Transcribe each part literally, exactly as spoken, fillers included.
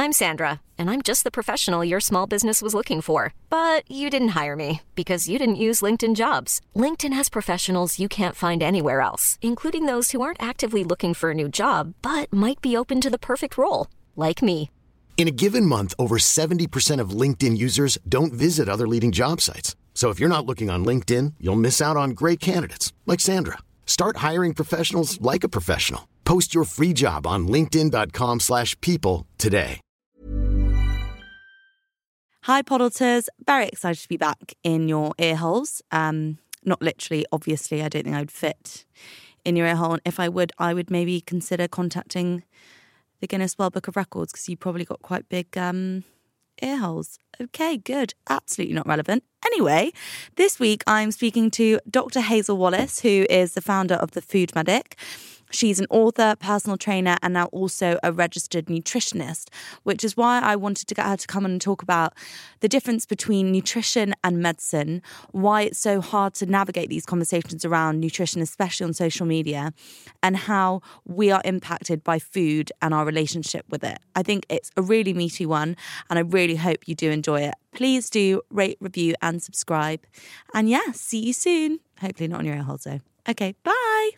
I'm Sandra, and I'm just the professional your small business was looking for. But you didn't hire me because you didn't use LinkedIn Jobs. LinkedIn has professionals you can't find anywhere else, including those who aren't actively looking for a new job, but might be open to the perfect role, like me. In a given month, over seventy percent of LinkedIn users don't visit other leading job sites. So if you're not looking on LinkedIn, you'll miss out on great candidates like Sandra. Start hiring professionals like a professional. Post your free job on linkedin.com slash people today. Hi, Poddleters. Very excited to be back in your ear holes. Um, not literally, obviously. I don't think I would fit in your ear hole. And if I would, I would maybe consider contacting the Guinness World Book of Records because you probably got quite big um, ear holes. Okay, good. Absolutely not relevant. Anyway, this week I'm speaking to Doctor Hazel Wallace, who is the founder of The Food Medic. She's an author, personal trainer, and now also a registered nutritionist, which is why I wanted to get her to come and talk about the difference between nutrition and medicine, why it's so hard to navigate these conversations around nutrition, especially on social media, and how we are impacted by food and our relationship with it. I think it's a really meaty one, and I really hope you do enjoy it. Please do rate, review, and subscribe. And yeah, see you soon. Hopefully not on your ear holes though. Okay, bye.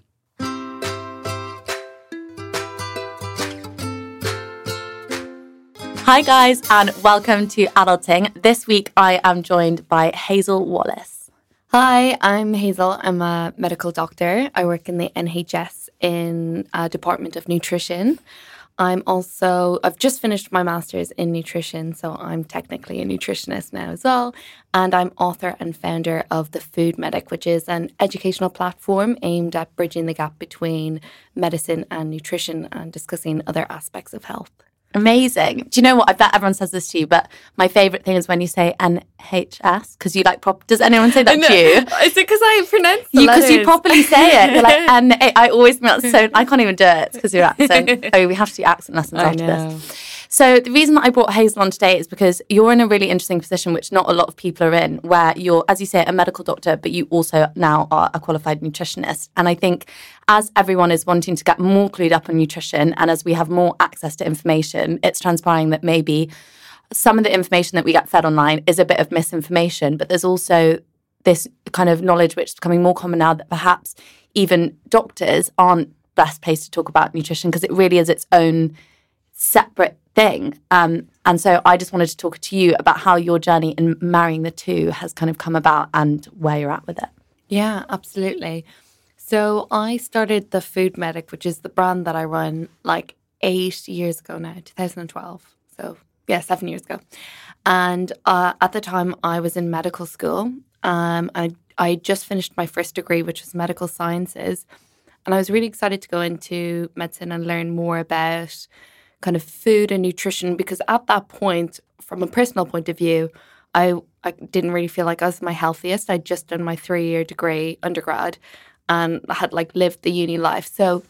Hi guys, and welcome to Adulting. This week I am joined by Hazel Wallace. Hi, I'm Hazel. I'm a medical doctor. I work in the N H S in a Department of Nutrition. I'm also, I've just finished my master's in nutrition, so I'm technically a nutritionist now as well. And I'm author and founder of The Food Medic, which is an educational platform aimed at bridging the gap between medicine and nutrition and discussing other aspects of health. Amazing. Do you know what? I bet everyone says this to you, but my favourite thing is when you say N H S, because you like prop. Does anyone say that to you? Is it because I pronounce the you? Because you letters? properly say it. You're like N. I always think that's so. I can't even do it because your accent. Oh, we have to do accent lessons I after know. this. So the reason that I brought Hazel on today is because you're in a really interesting position, which not a lot of people are in, where you're, as you say, a medical doctor, but you also now are a qualified nutritionist. And I think as everyone is wanting to get more clued up on nutrition and as we have more access to information, it's transpiring that maybe some of the information that we get fed online is a bit of misinformation, but there's also this kind of knowledge which is becoming more common now that perhaps even doctors aren't best placed to talk about nutrition because it really is its own separate thing. Um, and so I just wanted to talk to you about how your journey in marrying the two has kind of come about and where you're at with it. Yeah, absolutely. So I started The Food Medic, which is the brand that I run, like eight years ago now, two thousand twelve. So yeah, seven years ago. And uh, at the time I was in medical school. Um, I, I just finished my first degree, which was medical sciences. And I was really excited to go into medicine and learn more about kind of food and nutrition, because at that point, from a personal point of view, I, I didn't really feel like I was my healthiest. I'd just done my three-year degree undergrad and I had like lived the uni life. So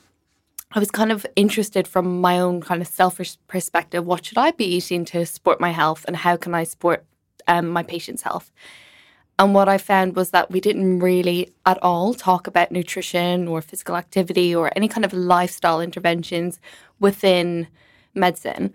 I was kind of interested from my own kind of selfish perspective, what should I be eating to support my health and how can I support um, my patients' health? And what I found was that we didn't really at all talk about nutrition or physical activity or any kind of lifestyle interventions within medicine.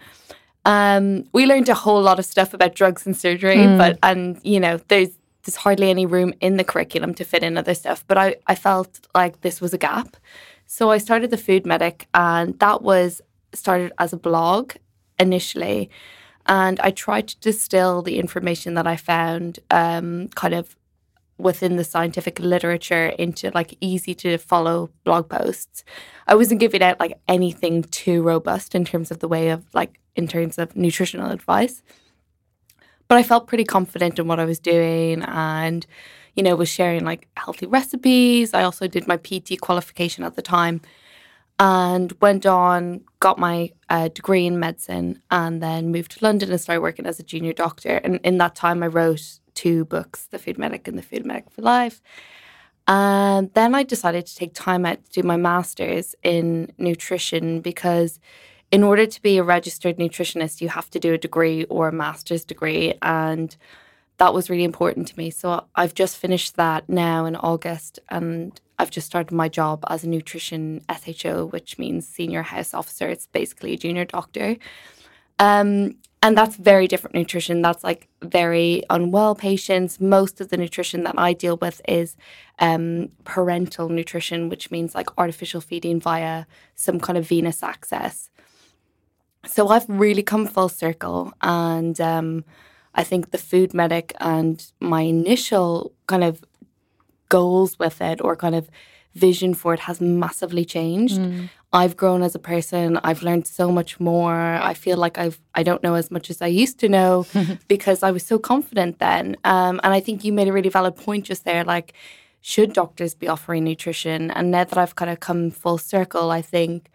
Um, we learned a whole lot of stuff about drugs and surgery, mm. but and you know, there's there's hardly any room in the curriculum to fit in other stuff. But I, I felt like this was a gap. So I started The Food Medic, and that was started as a blog initially. And I tried to distill the information that I found um, kind of within the scientific literature into like easy to follow blog posts. I wasn't giving out like anything too robust in terms of the way of like in terms of nutritional advice. But I felt pretty confident in what I was doing and, you know, was sharing like healthy recipes. I also did my P T qualification at the time and went on, got my uh, degree in medicine and then moved to London and started working as a junior doctor. And in that time I wrote two books, The Food Medic and The Food Medic for Life. And then I decided to take time out to do my master's in nutrition because in order to be a registered nutritionist, you have to do a degree or a master's degree. And that was really important to me. So I've just finished that now in August and I've just started my job as a nutrition S H O, which means senior house officer. It's basically a junior doctor. Um, and that's very different nutrition. That's like very unwell patients. Most of the nutrition that I deal with is um, parental nutrition, which means like artificial feeding via some kind of venous access. So I've really come full circle, and um, I think the food medic and my initial kind of goals with it, or kind of vision for it, has massively changed. Mm. I've grown as a person. I've learned so much more. I feel like I've I don't know as much as I used to know because I was so confident then. Um, and I think you made a really valid point just there. Like, should doctors be offering nutrition? And now that I've kind of come full circle, I think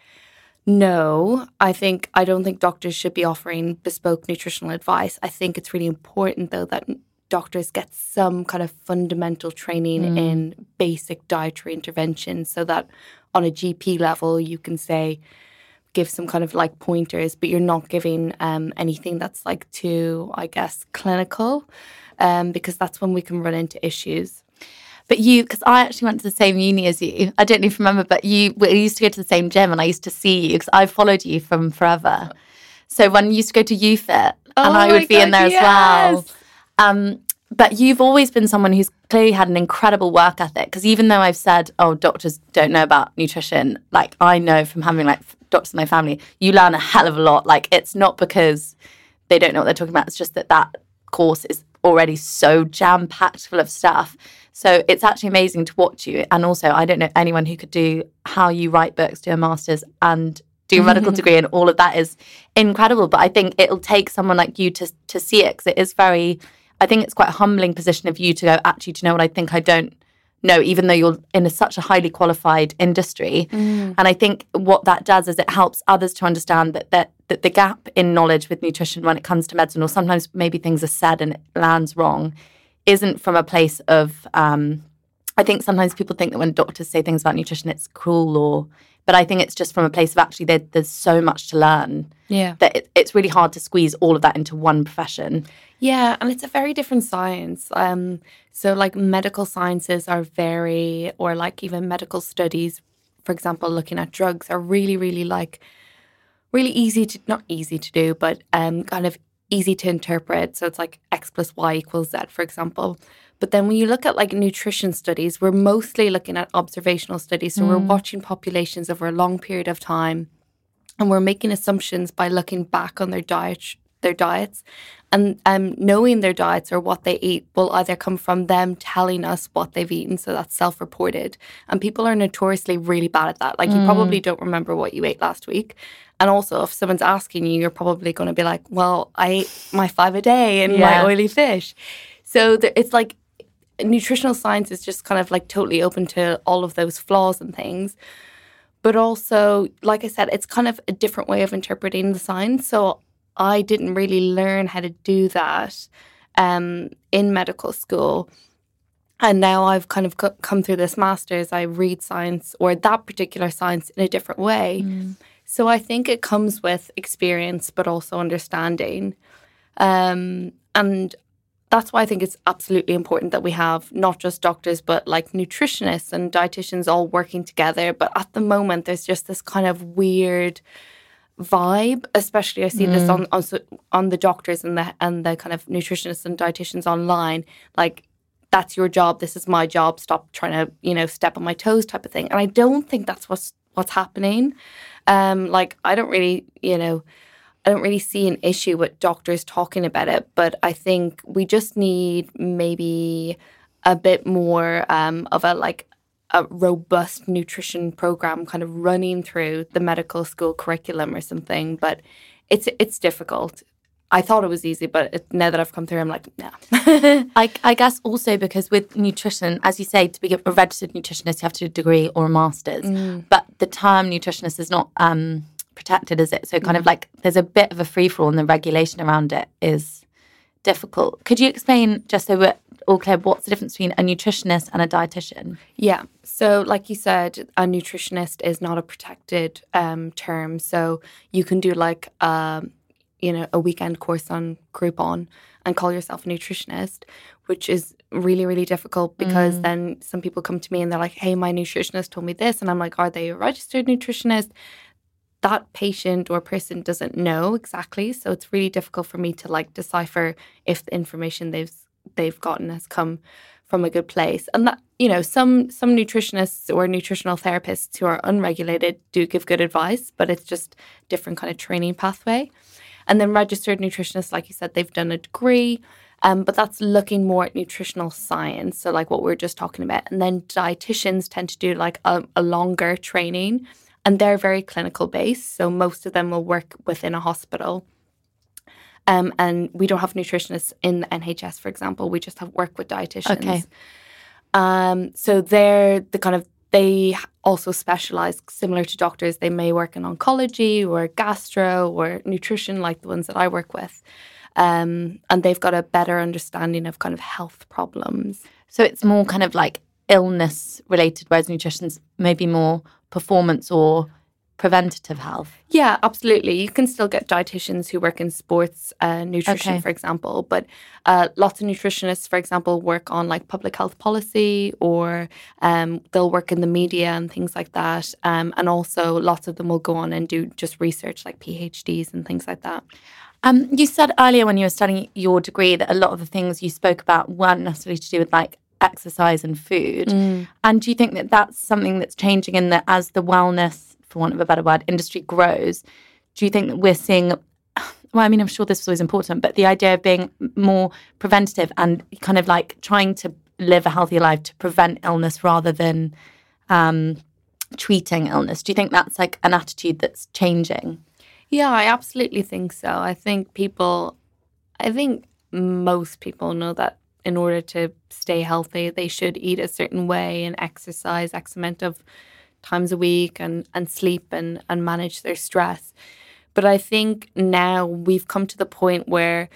no. I think I don't think doctors should be offering bespoke nutritional advice. I think it's really important though that doctors get some kind of fundamental training mm. in basic dietary intervention, so that on a G P level you can say, give some kind of like pointers, but you're not giving um, anything that's like too, I guess, clinical, um, because that's when we can run into issues. But you, because I actually went to the same uni as you. I don't even remember, but you we used to go to the same gym, and I used to see you because I followed you from forever. So when you used to go to UFit, oh and I would be God, in there yes. as well. Um, but you've always been someone who's clearly had an incredible work ethic, because even though I've said, oh, doctors don't know about nutrition, like I know from having like doctors in my family, you learn a hell of a lot. Like, it's not because they don't know what they're talking about. It's just that that course is already so jam-packed full of stuff. So it's actually amazing to watch you. And also, I don't know anyone who could do how you write books, do a master's and do a medical degree, and all of that is incredible. But I think it'll take someone like you to to see it, because it is very, I think it's quite a humbling position of you to go, actually, do you know what, I think I don't know, even though you're in a, such a highly qualified industry. Mm. And I think what that does is it helps others to understand that, that that the gap in knowledge with nutrition when it comes to medicine, or sometimes maybe things are said and it lands wrong, isn't from a place of, um, I think sometimes people think that when doctors say things about nutrition, it's cruel, or, but I think it's just from a place of actually there, there's so much to learn. Yeah. That it, it's really hard to squeeze all of that into one profession. Yeah, and it's a very different science. Um, so like medical sciences are very, or like even medical studies, for example, looking at drugs, are really, really like, really easy to, not easy to do, but um, kind of easy to interpret. So it's like X plus Y equals Z, for example. But then when you look at like nutrition studies, we're mostly looking at observational studies. So mm. we're watching populations over a long period of time, and we're making assumptions by looking back on their diet, their diets, and um, knowing their diets or what they eat will either come from them telling us what they've eaten. So that's self-reported. And people are notoriously really bad at that. Like, mm. you probably don't remember what you ate last week. And also, if someone's asking you, you're probably going to be like, well, I ate my five a day and yeah. my oily fish. So there, it's like nutritional science is just kind of like totally open to all of those flaws and things. But also, like I said, it's kind of a different way of interpreting the science. So I didn't really learn how to do that um, in medical school. And now I've kind of co- come through this master's. I read science, or that particular science, in a different way. Mm. So I think it comes with experience, but also understanding. Um, and that's why I think it's absolutely important that we have not just doctors, but like nutritionists and dietitians all working together. But at the moment, there's just this kind of weird vibe, especially I see mm. this on, on on the doctors and the and the kind of nutritionists and dietitians online. Like, that's your job, this is my job, stop trying to, you know, step on my toes type of thing. And I don't think that's what's what's happening. Um, like, I don't really, you know, I don't really see an issue with doctors talking about it, but I think we just need maybe a bit more um, of a like a robust nutrition program kind of running through the medical school curriculum or something. But it's it's difficult. I thought it was easy, but it, now that I've come through, I'm like, no. I, I guess also because with nutrition, as you say, to be a registered nutritionist, you have to do a degree or a master's. Mm. But the term nutritionist is not um, protected, is it? So kind mm. of like there's a bit of a free-for-all, and the regulation around it is difficult. Could you explain, just so we're all clear, what's the difference between a nutritionist and a dietitian? Yeah. So like you said, a nutritionist is not a protected um, term. So you can do like... Um, you know, a weekend course on Groupon and call yourself a nutritionist, which is really, really difficult because mm. then some people come to me and they're like, hey, my nutritionist told me this. And I'm like, are they a registered nutritionist? that patient or person doesn't know exactly. So it's really difficult for me to like decipher if the information they've they've gotten has come from a good place. And that, you know, some some nutritionists or nutritional therapists who are unregulated do give good advice, but it's just different kind of training pathway. And then registered nutritionists, like you said, they've done a degree, um, but that's looking more at nutritional science. So like what we were just talking about. And then dietitians tend to do like a, a longer training, and they're very clinical based. So most of them will work within a hospital. Um, and we don't have nutritionists in the N H S, for example. We just have work with dietitians. Okay. Um, so they're the kind of, they also specialize similar to doctors. They may work in oncology or gastro or nutrition, like the ones that I work with. Um, and they've got a better understanding of kind of health problems. So it's more kind of like illness related, whereas nutrition's maybe more performance or preventative health. Yeah, absolutely. You can still get dietitians who work in sports uh, nutrition, Okay. for example. But uh, lots of nutritionists, for example, work on like public health policy, or um, they'll work in the media and things like that. Um, and also lots of them will go on and do just research like PhDs and things like that. Um, you said earlier when you were studying your degree that a lot of the things you spoke about weren't necessarily to do with like exercise and food. Mm. And do you think that that's something that's changing in that as the wellness, for want of a better word, industry grows? Do you think that we're seeing, well, I mean, I'm sure this was always important, but the idea of being more preventative and kind of like trying to live a healthier life to prevent illness rather than um, treating illness. Do you think that's like an attitude that's changing? Yeah, I absolutely think so. I think people, I think most people know that in order to stay healthy, they should eat a certain way and exercise X amount of times a week and, and sleep and, and manage their stress. But I think now we've come to the point where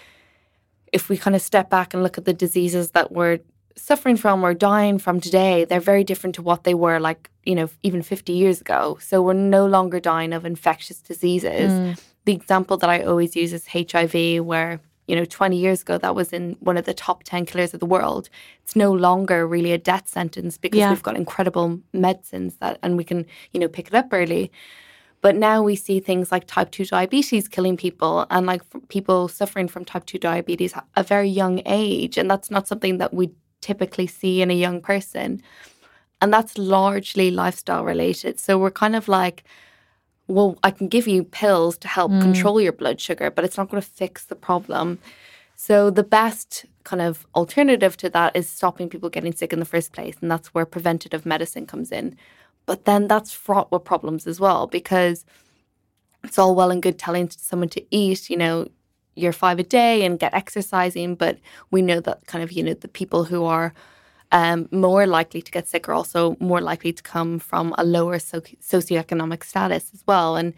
if we kind of step back and look at the diseases that we're suffering from or dying from today, they're very different to what they were like, you know, even fifty years ago. So we're no longer dying of infectious diseases. Mm. The example that I always use is H I V, where, you know, twenty years ago, that was in one of the top ten killers of the world. It's no longer really a death sentence because yeah. we've got incredible medicines that, and we can, you know, pick it up early. But now we see things like type two diabetes killing people, and like people suffering from type two diabetes at a very young age. And that's not something that we typically see in a young person. And that's largely lifestyle related. So we're kind of like, well, I can give you pills to help mm. control your blood sugar, but it's not going to fix the problem. So the best kind of alternative to that is stopping people getting sick in the first place. And that's where preventative medicine comes in. But then that's fraught with problems as well, because it's all well and good telling someone to eat, you know, your five a day and get exercising. But we know that kind of, you know, the people who are Um, more likely to get sick are also more likely to come from a lower so- socioeconomic status as well. And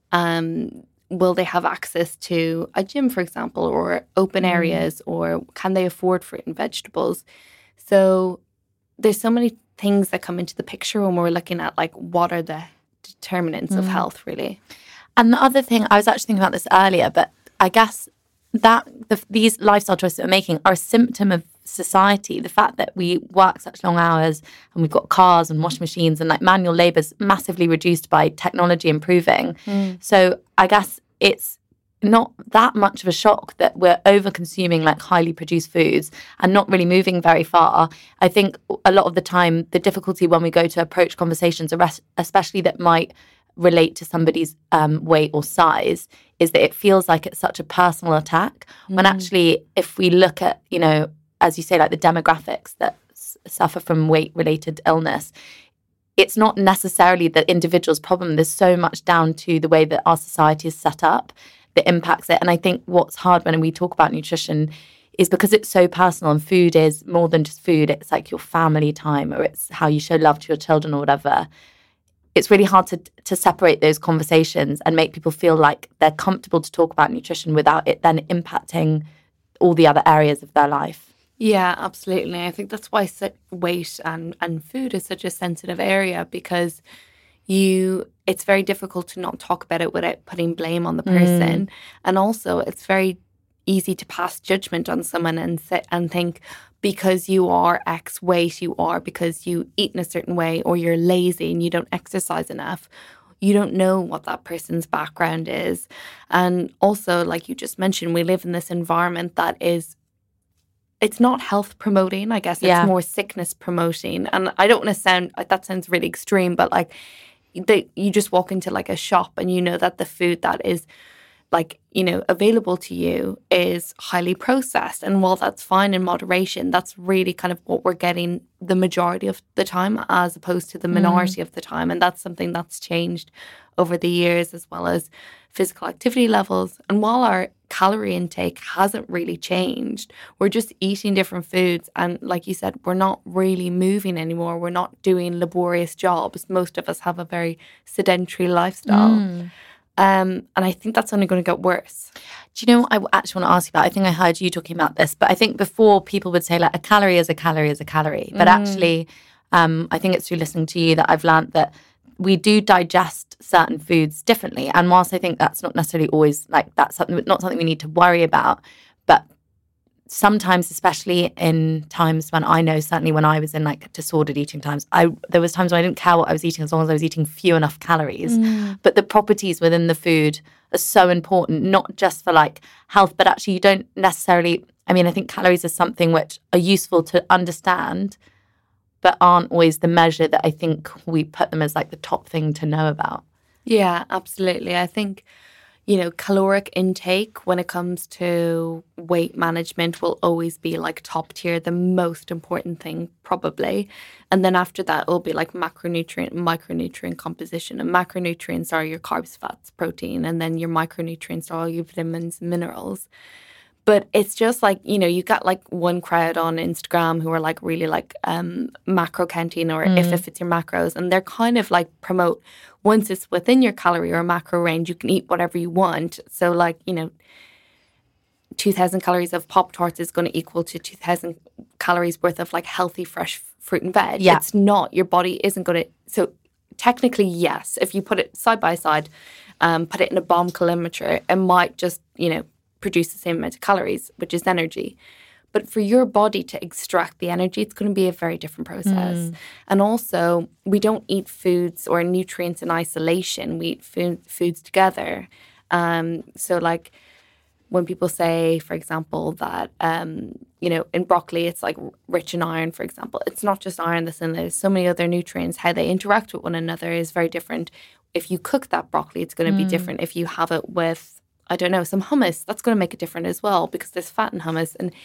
um, will they have access to a gym, for example, or open mm. areas, or can they afford fruit and vegetables? So there's so many things that come into the picture when we're looking at like what are the determinants mm. of health, really. And the other thing, I was actually thinking about this earlier, but I guess that the, these lifestyle choices that we're making are a symptom of society. The fact that we work such long hours and we've got cars and washing machines and like manual labour is massively reduced by technology improving. Mm. So I guess it's not that much of a shock that we're over consuming like highly produced foods and not really moving very far. I think a lot of the time the difficulty when we go to approach conversations, especially that might relate to somebody's um, weight or size, is that it feels like it's such a personal attack. Mm. When actually, if we look at, you know, as you say, like the demographics that s- suffer from weight-related illness, it's not necessarily the individual's problem. There's so much down to the way that our society is set up that impacts it. And I think what's hard when we talk about nutrition is because it's so personal, and food is more than just food. It's like your family time, or it's how you show love to your children or whatever. It's really hard to to separate those conversations and make people feel like they're comfortable to talk about nutrition without it then impacting all the other areas of their life. Yeah, absolutely. I think that's why weight and, and food is such a sensitive area, because you it's very difficult to not talk about it without putting blame on the person. Mm. And also it's very easy to pass judgment on someone and say, and think because you are X weight, you are because you eat in a certain way, or you're lazy and you don't exercise enough, you don't know what that person's background is. And also, like you just mentioned, we live in this environment that is, it's not health promoting, I guess. It's Yeah. more sickness promoting. And I don't want to sound, that sounds really extreme, but like they, you just walk into like a shop and you know that the food that is like, you know, available to you is highly processed. And while that's fine in moderation, that's really kind of what we're getting the majority of the time as opposed to the minority mm. of the time. And that's something that's changed over the years, as well as physical activity levels. And while our calorie intake hasn't really changed, we're just eating different foods. And like you said, we're not really moving anymore. We're not doing laborious jobs. Most of us have a very sedentary lifestyle. Mm. Um, and I think that's only going to get worse. Do you know what I actually want to ask you about? I think I heard you talking about this, but I think before people would say like a calorie is a calorie is a calorie. But mm. actually, um, I think it's through listening to you that I've learned that we do digest certain foods differently. And whilst I think that's not necessarily always like that's something, not something we need to worry about, but sometimes, especially in times when I know, certainly when I was in like disordered eating times, I there was times when I didn't care what I was eating as long as I was eating few enough calories. Mm. But the properties within the food are so important, not just for like health, but actually you don't necessarily, I mean, I think calories are something which are useful to understand, but aren't always the measure that I think we put them as like the top thing to know about. Yeah, absolutely. I think, you know, caloric intake when it comes to weight management will always be like top tier, the most important thing probably. And then after that, it'll be like macronutrient, micronutrient composition. And macronutrients are your carbs, fats, protein. And then your micronutrients are all your vitamins and minerals. But it's just like, you know, you got like one crowd on Instagram who are like really like um, macro counting or mm. if, if it's your macros. And they're kind of like promote once it's within your calorie or macro range, you can eat whatever you want. So like, you know, two thousand calories of Pop-Tarts is going to equal to two thousand calories worth of like healthy, fresh fruit and veg. Yeah. It's not. Your body isn't going to. So technically, yes, if you put it side by side, um, put it in a bomb calorimeter, it might just, you know, produce the same amount of calories, which is energy. But for your body to extract the energy, it's going to be a very different process. Mm. And also, we don't eat foods or nutrients in isolation. We eat food, foods together. Um, so like when people say, for example, that, um, you know, in broccoli, it's like rich in iron, for example. It's not just iron that's in there. There's so many other nutrients. How they interact with one another is very different. If you cook that broccoli, it's going to mm. be different. If you have it with, I don't know, some hummus, that's going to make it different as well because there's fat in hummus. And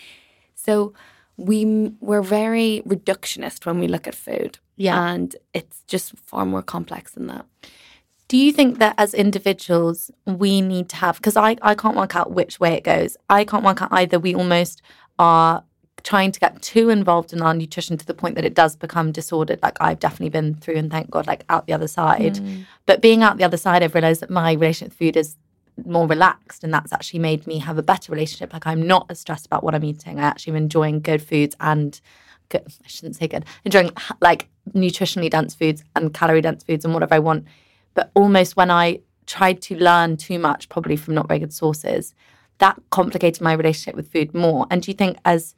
so we, we're very reductionist when we look at food. Yeah. And it's just far more complex than that. Do you think that as individuals, we need to have, because I, I can't work out which way it goes. I can't work out either. We almost are trying to get too involved in our nutrition to the point that it does become disordered. Like I've definitely been through and thank God, like out the other side. Mm. But being out the other side, I've realized that my relationship with food is more relaxed, and that's actually made me have a better relationship. Like I'm not as stressed about what I'm eating. I actually am enjoying good foods and good, I shouldn't say good, enjoying like nutritionally dense foods and calorie dense foods and whatever I want. But almost when I tried to learn too much, probably from not very good sources, that complicated my relationship with food more. And do you think as,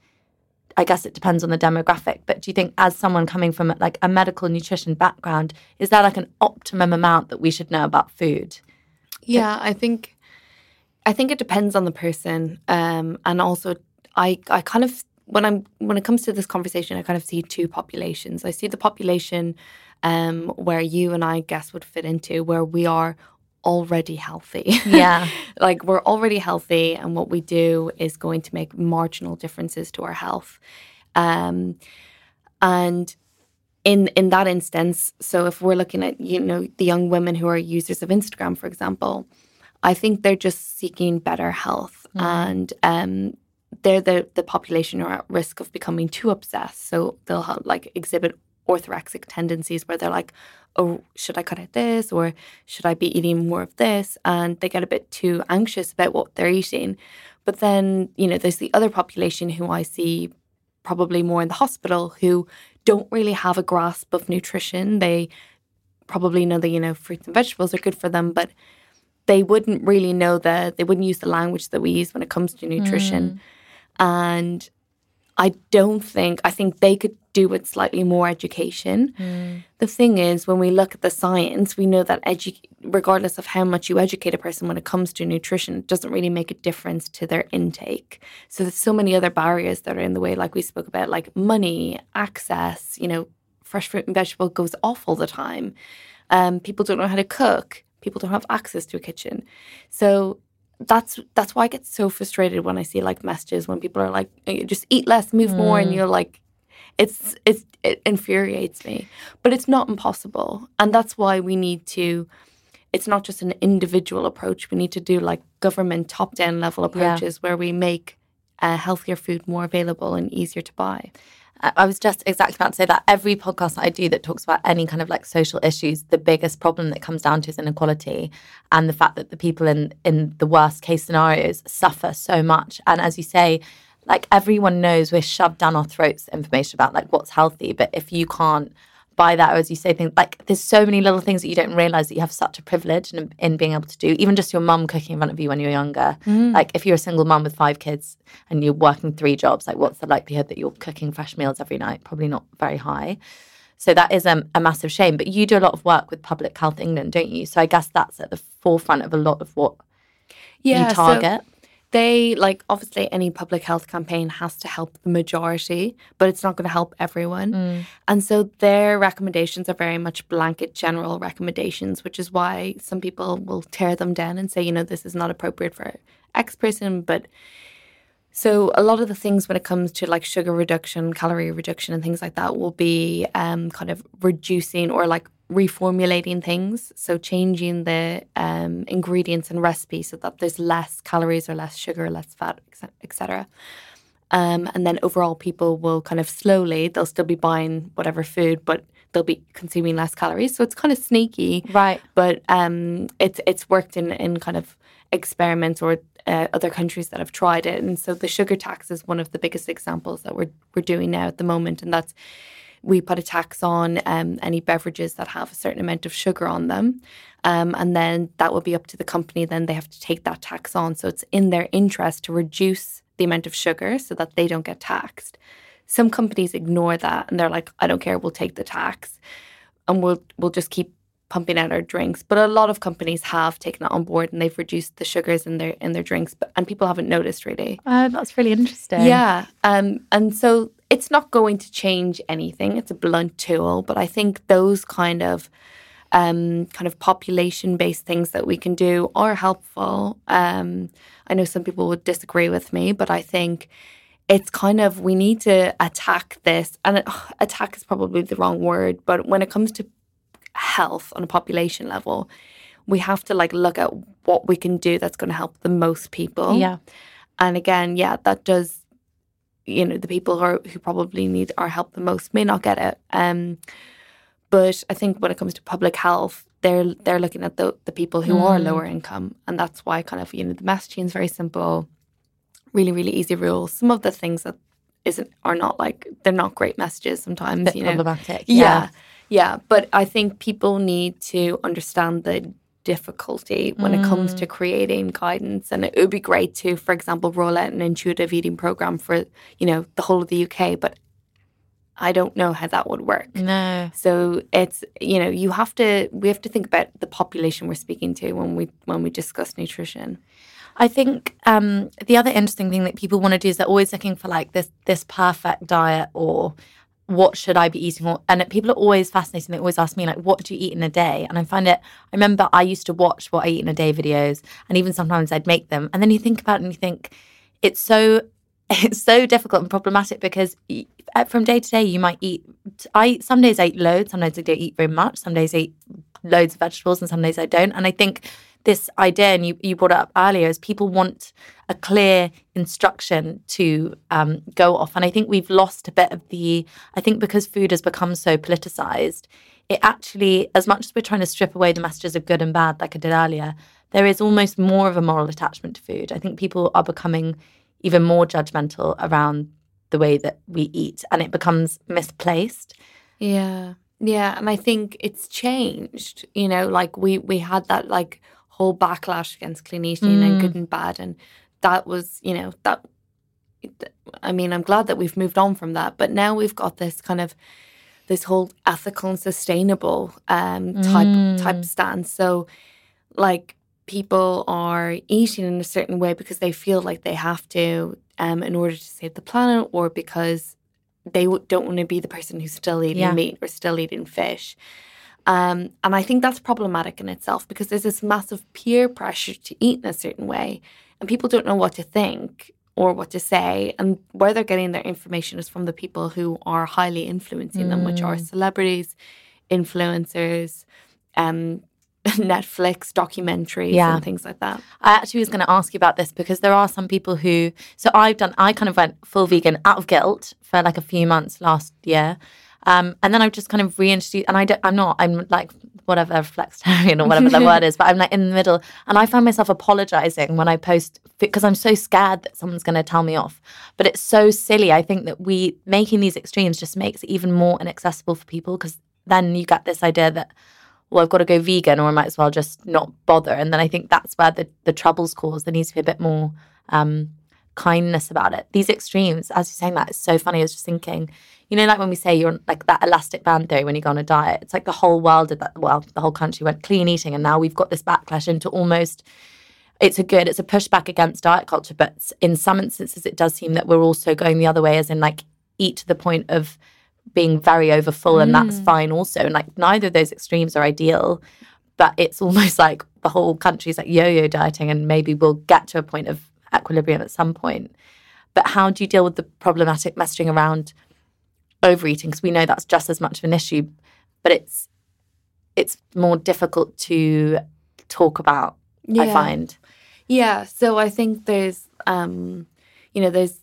I guess it depends on the demographic, but do you think as someone coming from like a medical nutrition background, is there like an optimum amount that we should know about food? Yeah, I think I think it depends on the person, um, and also I I kind of when I'm when it comes to this conversation, I kind of see two populations. I see the population um, where you and I guess would fit into, where we are already healthy. Yeah, like we're already healthy, and what we do is going to make marginal differences to our health, um, and. In in that instance, so if we're looking at, you know, the young women who are users of Instagram, for example, I think they're just seeking better health. Mm. And um, they're the, the population who are at risk of becoming too obsessed. So they'll have, like exhibit orthorexic tendencies where they're like, oh, should I cut out this? Or should I be eating more of this? And they get a bit too anxious about what they're eating. But then, you know, there's the other population who I see probably more in the hospital who don't really have a grasp of nutrition. They probably know that, you know, fruits and vegetables are good for them, but they wouldn't really know the, they wouldn't use the language that we use when it comes to nutrition. Mm. And I don't think, I think they could do with slightly more education. Mm. The thing is, when we look at the science, we know that edu- regardless of how much you educate a person when it comes to nutrition, it doesn't really make a difference to their intake. So there's so many other barriers that are in the way, like we spoke about, like money, access, you know, fresh fruit and vegetable goes off all the time. Um, people don't know how to cook. People don't have access to a kitchen. So that's that's why I get so frustrated when I see like messages when people are like, just eat less, move mm. more. And you're like, it's, it's it infuriates me. But it's not impossible. And that's why we need to, it's not just an individual approach. We need to do like government top-down level approaches yeah. where we make uh, healthier food more available and easier to buy. I was just exactly about to say that every podcast that I do that talks about any kind of like social issues, the biggest problem that comes down to is inequality and the fact that the people in, in the worst case scenarios suffer so much. And as you say, like everyone knows we're shoved down our throats information about like what's healthy. But if you can't buy that, or as you say, things like there's so many little things that you don't realize that you have such a privilege in, in being able to do. Even just your mum cooking in front of you when you're younger. Mm. Like if you're a single mum with five kids and you're working three jobs, like what's the likelihood that you're cooking fresh meals every night? Probably not very high. So that is a, a massive shame. But you do a lot of work with Public Health England, don't you? So I guess that's at the forefront of a lot of what yeah, you target. So- They, like, obviously any public health campaign has to help the majority, but it's not going to help everyone. Mm. And so their recommendations are very much blanket general recommendations, which is why some people will tear them down and say, you know, this is not appropriate for X person. But so a lot of the things when it comes to like sugar reduction, calorie reduction and things like that will be um, kind of reducing or like reformulating things, so changing the um, ingredients and recipes so that there's less calories or less sugar, less fat, et cetera. Um, and then overall, people will kind of slowly, they'll still be buying whatever food, but they'll be consuming less calories. So it's kind of sneaky, right? But um, it's it's worked in in kind of experiments or uh, other countries that have tried it. And so the sugar tax is one of the biggest examples that we're we're doing now at the moment, and that's. We put a tax on um, any beverages that have a certain amount of sugar on them. Um, and then that will be up to the company. Then they have to take that tax on. So it's in their interest to reduce the amount of sugar so that they don't get taxed. Some companies ignore that and they're like, I don't care, we'll take the tax. And we'll we'll just keep pumping out our drinks. But a lot of companies have taken it on board and they've reduced the sugars in their in their drinks. But, and people haven't noticed really. Oh, that's really interesting. Yeah. Um, and so it's not going to change anything. It's a blunt tool, but I think those kind of um, kind of population-based things that we can do are helpful. Um, I know some people would disagree with me, but I think it's kind of, we need to attack this. And it, ugh, attack is probably the wrong word, but when it comes to health on a population level, we have to like look at what we can do that's going to help the most people. Yeah. And again, yeah, that does, you know, the people who, are, who probably need our help the most may not get it. Um, but I think when it comes to public health, they're they're looking at the, the people who mm. are lower income. And that's why kind of, you know, the messaging is very simple, really, really easy rules. Some of the things that isn't are not like, they're not great messages sometimes. A bit you know. problematic. Yeah. yeah. Yeah. But I think people need to understand the difficulty when mm. it comes to creating guidance, and it would be great to, for example, roll out an intuitive eating program for, you know, the whole of the U K, but I don't know how that would work. No. So it's, you know, you have to, we have to think about the population we're speaking to when we when we discuss nutrition. I think um, the other interesting thing that people want to do is they're always looking for like this this perfect diet, or what should I be eating? And people are always fascinated. They always ask me, like, what do you eat in a day? And I find it, I remember I used to watch what I eat in a day videos, and even sometimes I'd make them. And then you think about it and you think, it's so, it's so difficult and problematic because from day to day you might eat, I some days I eat loads, some days I don't eat very much, some days I eat loads of vegetables and some days I don't. And I think this idea, and you, you brought it up earlier, is people want a clear instruction to um, go off. And I think we've lost a bit of the, I think because food has become so politicized, it actually, as much as we're trying to strip away the messages of good and bad, like I did earlier, there is almost more of a moral attachment to food. I think people are becoming even more judgmental around the way that we eat, and it becomes misplaced. Yeah. Yeah. And I think it's changed, you know, like we, we had that like whole backlash against clean eating mm. and good and bad. And that was, you know, that I mean, I'm glad that we've moved on from that. But now we've got this kind of, this whole ethical and sustainable um, type Mm. type stance. So, like, people are eating in a certain way because they feel like they have to um, in order to save the planet, or because they w- don't want to be the person who's still eating Yeah. meat or still eating fish. Um, and I think that's problematic in itself, because there's this massive peer pressure to eat in a certain way, and people don't know what to think or what to say. And where they're getting their information is from the people who are highly influencing them, which are celebrities, influencers, um, Netflix documentaries Yeah. and things like that. I actually was going to ask you about this because there are some people who, so I've done, I kind of went full vegan out of guilt for like a few months last year. Um, and then I've just kind of reintroduced, and I don't, I'm not, I'm like, whatever, flexitarian or whatever the word is, but I'm like in the middle. And I find myself apologizing when I post, because I'm so scared that someone's going to tell me off. But it's so silly. I think that we, making these extremes just makes it even more inaccessible for people, because then you get this idea that, well, I've got to go vegan, or I might as well just not bother. And then I think that's where the, the trouble's caused. There needs to be a bit more um, kindness about it. These extremes, as you're saying that, it's so funny. I was just thinking, you know, like when we say you're on like that elastic band theory when you go on a diet, it's like the whole world did that. Well, the whole country went clean eating, and now we've got this backlash into almost, it's a good, it's a pushback against diet culture. But in some instances, it does seem that we're also going the other way, as in like eat to the point of being very overfull, and that's fine also. And like neither of those extremes are ideal, but it's almost like the whole country's like yo-yo dieting, and maybe we'll get to a point of equilibrium at some point. But how do you deal with the problematic messaging around overeating? Because we know that's just as much of an issue, but it's it's more difficult to talk about, I Yeah. find. Yeah, so I think there's, um, you know, there's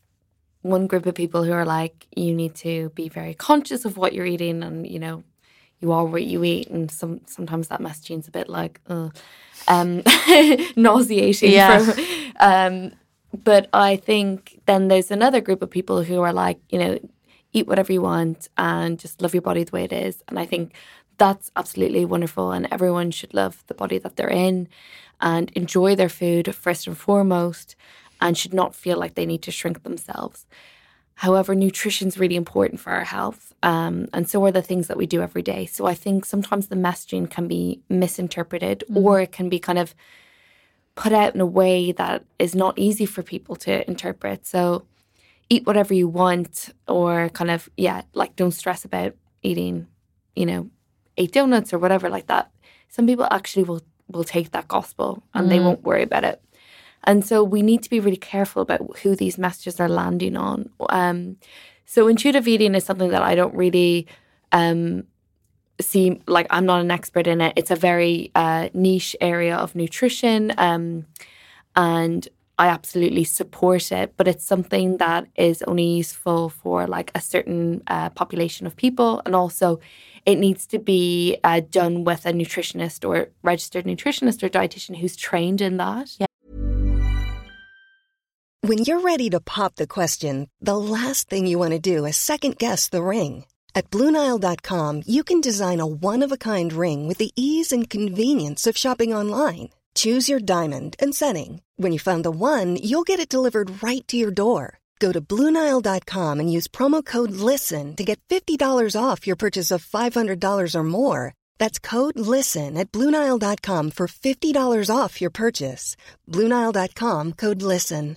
one group of people who are like, you need to be very conscious of what you're eating, and, you know, you are what you eat. And some sometimes that messaging's a bit like, uh, um, nauseating. Yeah. For, um, but I think then there's another group of people who are like, you know, eat whatever you want and just love your body the way it is. And I think that's absolutely wonderful, and everyone should love the body that they're in and enjoy their food first and foremost, and should not feel like they need to shrink themselves. However, nutrition is really important for our health, um, and so are the things that we do every day. So I think sometimes the messaging can be misinterpreted, mm. or it can be kind of put out in a way that is not easy for people to interpret. So eat whatever you want, or kind of, yeah, like don't stress about eating, you know, eight donuts or whatever like that. Some people actually will, will take that gospel and mm. they won't worry about it. And so we need to be really careful about who these messages are landing on. Um, so intuitive eating is something that I don't really um, see, like I'm not an expert in it. It's a very uh, niche area of nutrition, um, and I absolutely support it. But it's something that is only useful for like a certain uh, population of people. And also it needs to be uh, done with a nutritionist or registered nutritionist or dietitian who's trained in that. Yeah. When you're ready to pop the question, the last thing you want to do is second-guess the ring. At Blue Nile dot com, you can design a one-of-a-kind ring with the ease and convenience of shopping online. Choose your diamond and setting. When you find the one, you'll get it delivered right to your door. Go to Blue Nile dot com and use promo code LISTEN to get fifty dollars off your purchase of five hundred dollars or more. That's code LISTEN at Blue Nile dot com for fifty dollars off your purchase. Blue Nile dot com, code LISTEN.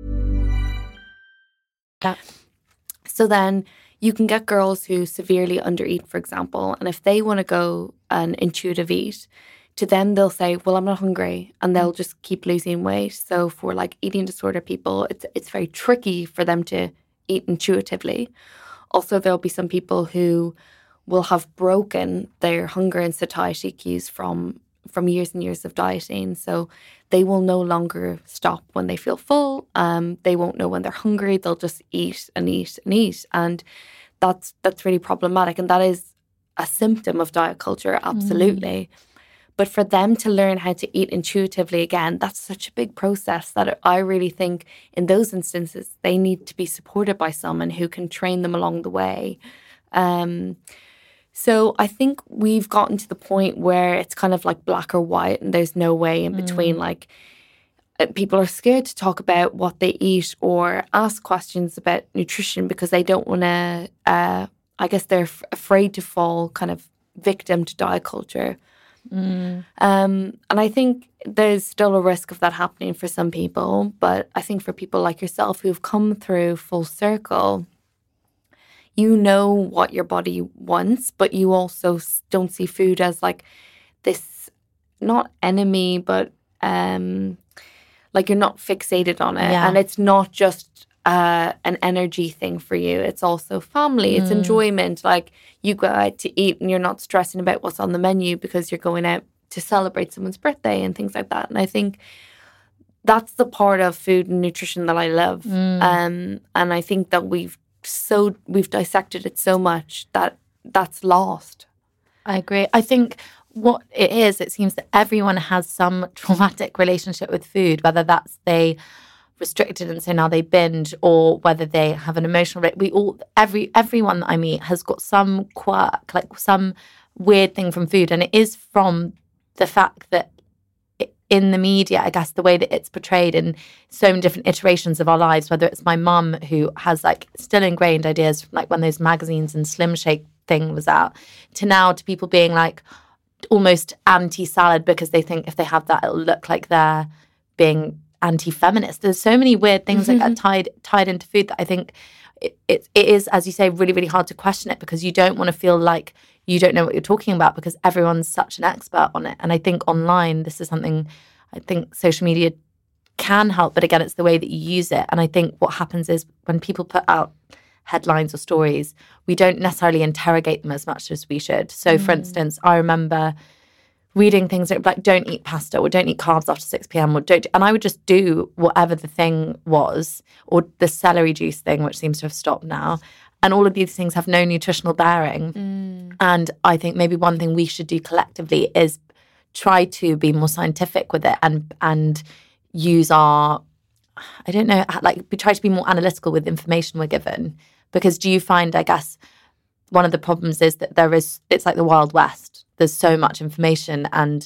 Yeah. So then you can get girls who severely undereat, for example, and if they want to go an intuitive eat, to them they'll say, well, I'm not hungry, and they'll just keep losing weight. So for like eating disorder people, it's it's very tricky for them to eat intuitively. Also, there'll be some people who will have broken their hunger and satiety cues from from years and years of dieting. So they will no longer stop when they feel full. Um, they won't know when they're hungry. They'll just eat and eat and eat. And that's that's really problematic. And that is a symptom of diet culture, absolutely. Mm. But for them to learn how to eat intuitively again, that's such a big process that I really think in those instances, they need to be supported by someone who can train them along the way. Um So I think we've gotten to the point where it's kind of like black or white, and there's no way in between. Mm. Like people are scared to talk about what they eat or ask questions about nutrition because they don't want to, uh, I guess they're f- afraid to fall kind of victim to diet culture. Mm. Um, and I think there's still a risk of that happening for some people. But I think for people like yourself who've come through full circle, you know what your body wants, but you also don't see food as like this, not enemy, but um, like you're not fixated on it. Yeah. And it's not just uh, an energy thing for you. It's also family. It's mm. enjoyment. Like you go out to eat and you're not stressing about what's on the menu because you're going out to celebrate someone's birthday and things like that. And I think that's the part of food and nutrition that I love. Mm. Um, and I think that we've so we've dissected it so much that that's lost. I agree. I think what it is, it seems that everyone has some traumatic relationship with food, whether that's they restricted and so now they binge, or whether they have an emotional. We all, every everyone that I meet has got some quirk, like some weird thing from food, and it is from the fact that in the media, I guess the way that it's portrayed in so many different iterations of our lives, whether it's my mum who has like still ingrained ideas from like when those magazines and Slim Shake thing was out, to now to people being like almost anti-salad because they think if they have that it'll look like they're being anti-feminist. There's so many weird things mm-hmm. that get tied tied into food that I think it, it it is, as you say, really, really hard to question it because you don't want to feel like you don't know what you're talking about because everyone's such an expert on it. And I think online, this is something I think social media can help, but again, it's the way that you use it. And I think what happens is when people put out headlines or stories, we don't necessarily interrogate them as much as we should. So mm. for instance, I remember reading things like don't eat pasta or don't eat carbs after six p.m. or don't, and I would just do whatever the thing was, or the celery juice thing, which seems to have stopped now. And all of these things have no nutritional bearing. Mm. And I think maybe one thing we should do collectively is try to be more scientific with it and and use our, I don't know, like we try to be more analytical with the information we're given. Because do you find, I guess, one of the problems is that there is, it's like the Wild West. There's so much information. And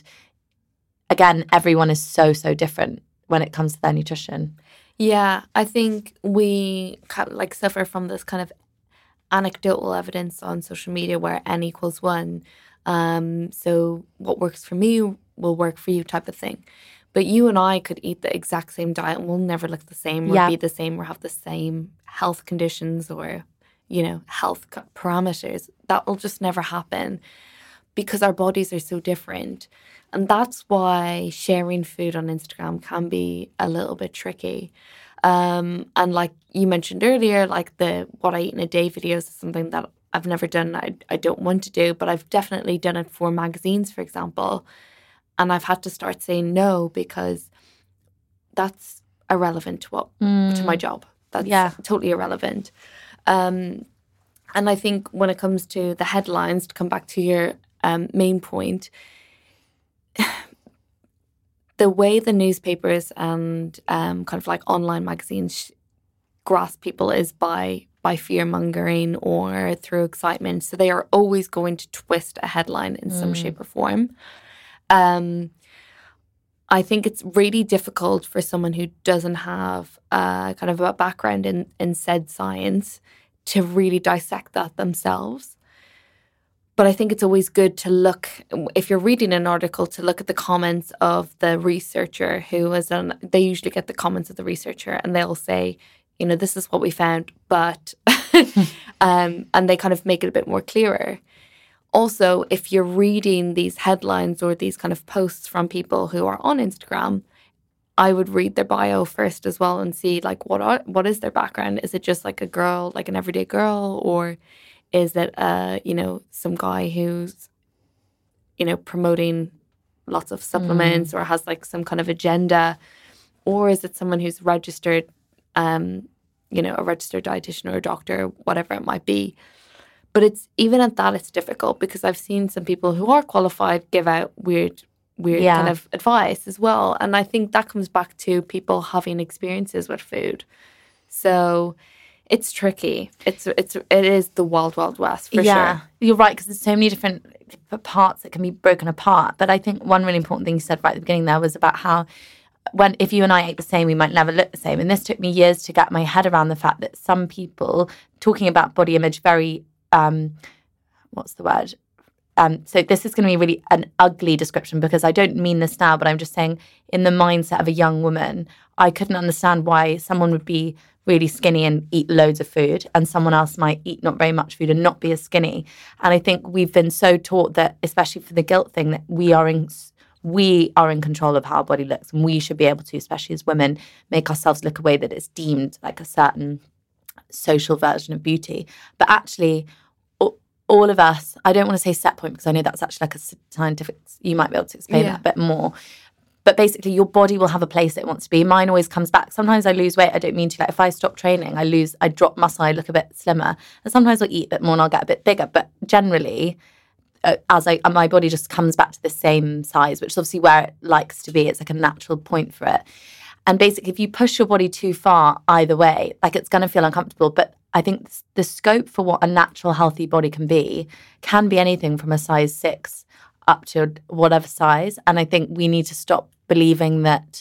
again, everyone is so, so different when it comes to their nutrition. Yeah, I think we like suffer from this kind of anecdotal evidence on social media where N equals one. Um, so what works for me will work for you type of thing. But you and I could eat the exact same diet and we'll never look the same or yeah. be the same or have the same health conditions or, you know, health parameters. That will just never happen because our bodies are so different. And that's why sharing food on Instagram can be a little bit tricky. Um, and like you mentioned earlier, like the what I eat in a day videos is something that I've never done. I, I don't want to do, but I've definitely done it for magazines, for example. And I've had to start saying no because that's irrelevant to what mm. to my job. That's yeah. totally irrelevant. Um, and I think when it comes to the headlines, to come back to your um, main point, the way the newspapers and um, kind of like online magazines grasp people is by by fear-mongering or through excitement. So they are always going to twist a headline in mm. some shape or form. Um, I think it's really difficult for someone who doesn't have uh, kind of a background in, in said science to really dissect that themselves. But I think it's always good to look, if you're reading an article, to look at the comments of the researcher who was on, they usually get the comments of the researcher and they'll say, you know, this is what we found, but, um, and they kind of make it a bit more clearer. Also, if you're reading these headlines or these kind of posts from people who are on Instagram, I would read their bio first as well and see like what are, what is their background? Is it just like a girl, like an everyday girl, or is it uh, you know, some guy who's, you know, promoting lots of supplements mm. or has like some kind of agenda, or is it someone who's registered, um, you know, a registered dietitian or a doctor, whatever it might be. But it's even at that, it's difficult because I've seen some people who are qualified give out weird, weird yeah. kind of advice as well. And I think that comes back to people having experiences with food. So it's tricky. It's it's it is the wild, wild west for yeah, sure. You're right, because there's so many different parts that can be broken apart. But I think one really important thing you said right at the beginning there was about how when if you and I ate the same, we might never look the same. And this took me years to get my head around the fact that some people, talking about body image very, um, what's the word? Um, so this is going to be really an ugly description because I don't mean this now, but I'm just saying in the mindset of a young woman, I couldn't understand why someone would be really skinny and eat loads of food and someone else might eat not very much food and not be as skinny. And I think we've been so taught that, especially for the guilt thing, that we are in we are in control of how our body looks, and we should be able to, especially as women, make ourselves look a way that is deemed like a certain social version of beauty. But actually, all of us, I don't want to say set point because I know that's actually like a scientific, you might be able to explain yeah. that a bit more. But basically your body will have a place it wants to be. Mine always comes back. Sometimes I lose weight. I don't mean to. Like if I stop training, I lose, I drop muscle, I look a bit slimmer. And sometimes I'll eat a bit more and I'll get a bit bigger. But generally, uh, as I, my body just comes back to the same size, which is obviously where it likes to be. It's like a natural point for it. And basically, if you push your body too far either way, like it's going to feel uncomfortable. But I think the scope for what a natural, healthy body can be can be anything from a size six up to whatever size. And I think we need to stop believing that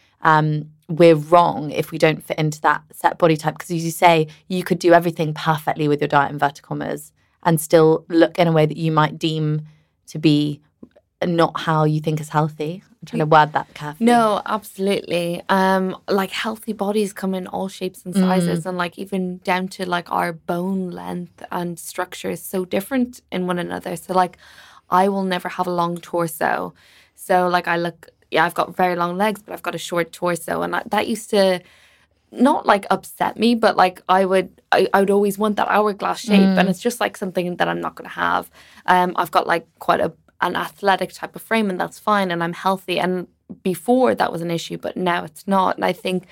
um, we're wrong if we don't fit into that set body type. Because as you say, you could do everything perfectly with your diet, inverted commas, and still look in a way that you might deem to be not how you think is healthy. I'm trying to word that carefully. No, absolutely. Um, like healthy bodies come in all shapes and sizes, mm. and like even down to like our bone length and structure is so different in one another. So like, I will never have a long torso. So like, I look, yeah, I've got very long legs, but I've got a short torso, and I, that used to not like upset me, but like I would, I, I would always want that hourglass shape, mm. and it's just like something that I'm not going to have. Um, I've got like quite a an athletic type of frame, and that's fine, and I'm healthy. And before that was an issue, but now it's not. And I think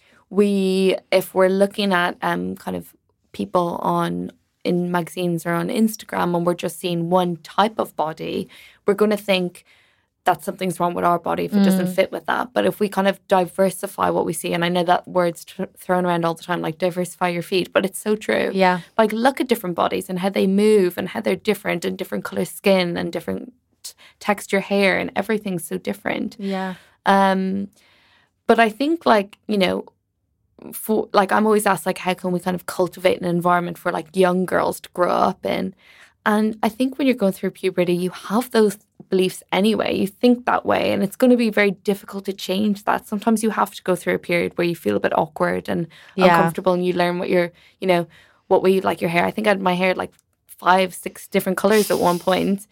we, if we're looking at um kind of people on in magazines or on Instagram, and we're just seeing one type of body, we're going to think that something's wrong with our body if it mm. doesn't fit with that. But if we kind of diversify what we see, and I know that word's t- thrown around all the time, like diversify your feed, but it's so true. Yeah. Like look at different bodies and how they move and how they're different, and different color skin and different texture hair, and everything's so different. Yeah. Um, but I think like, you know, for like I'm always asked like how can we kind of cultivate an environment for like young girls to grow up in? And I think when you're going through puberty, you have those beliefs anyway. You think that way, and it's going to be very difficult to change that. Sometimes you have to go through a period where you feel a bit awkward and yeah. uncomfortable, and you learn what you're, you know, what way you like your hair. I think I had my hair like five, six different colors at one point.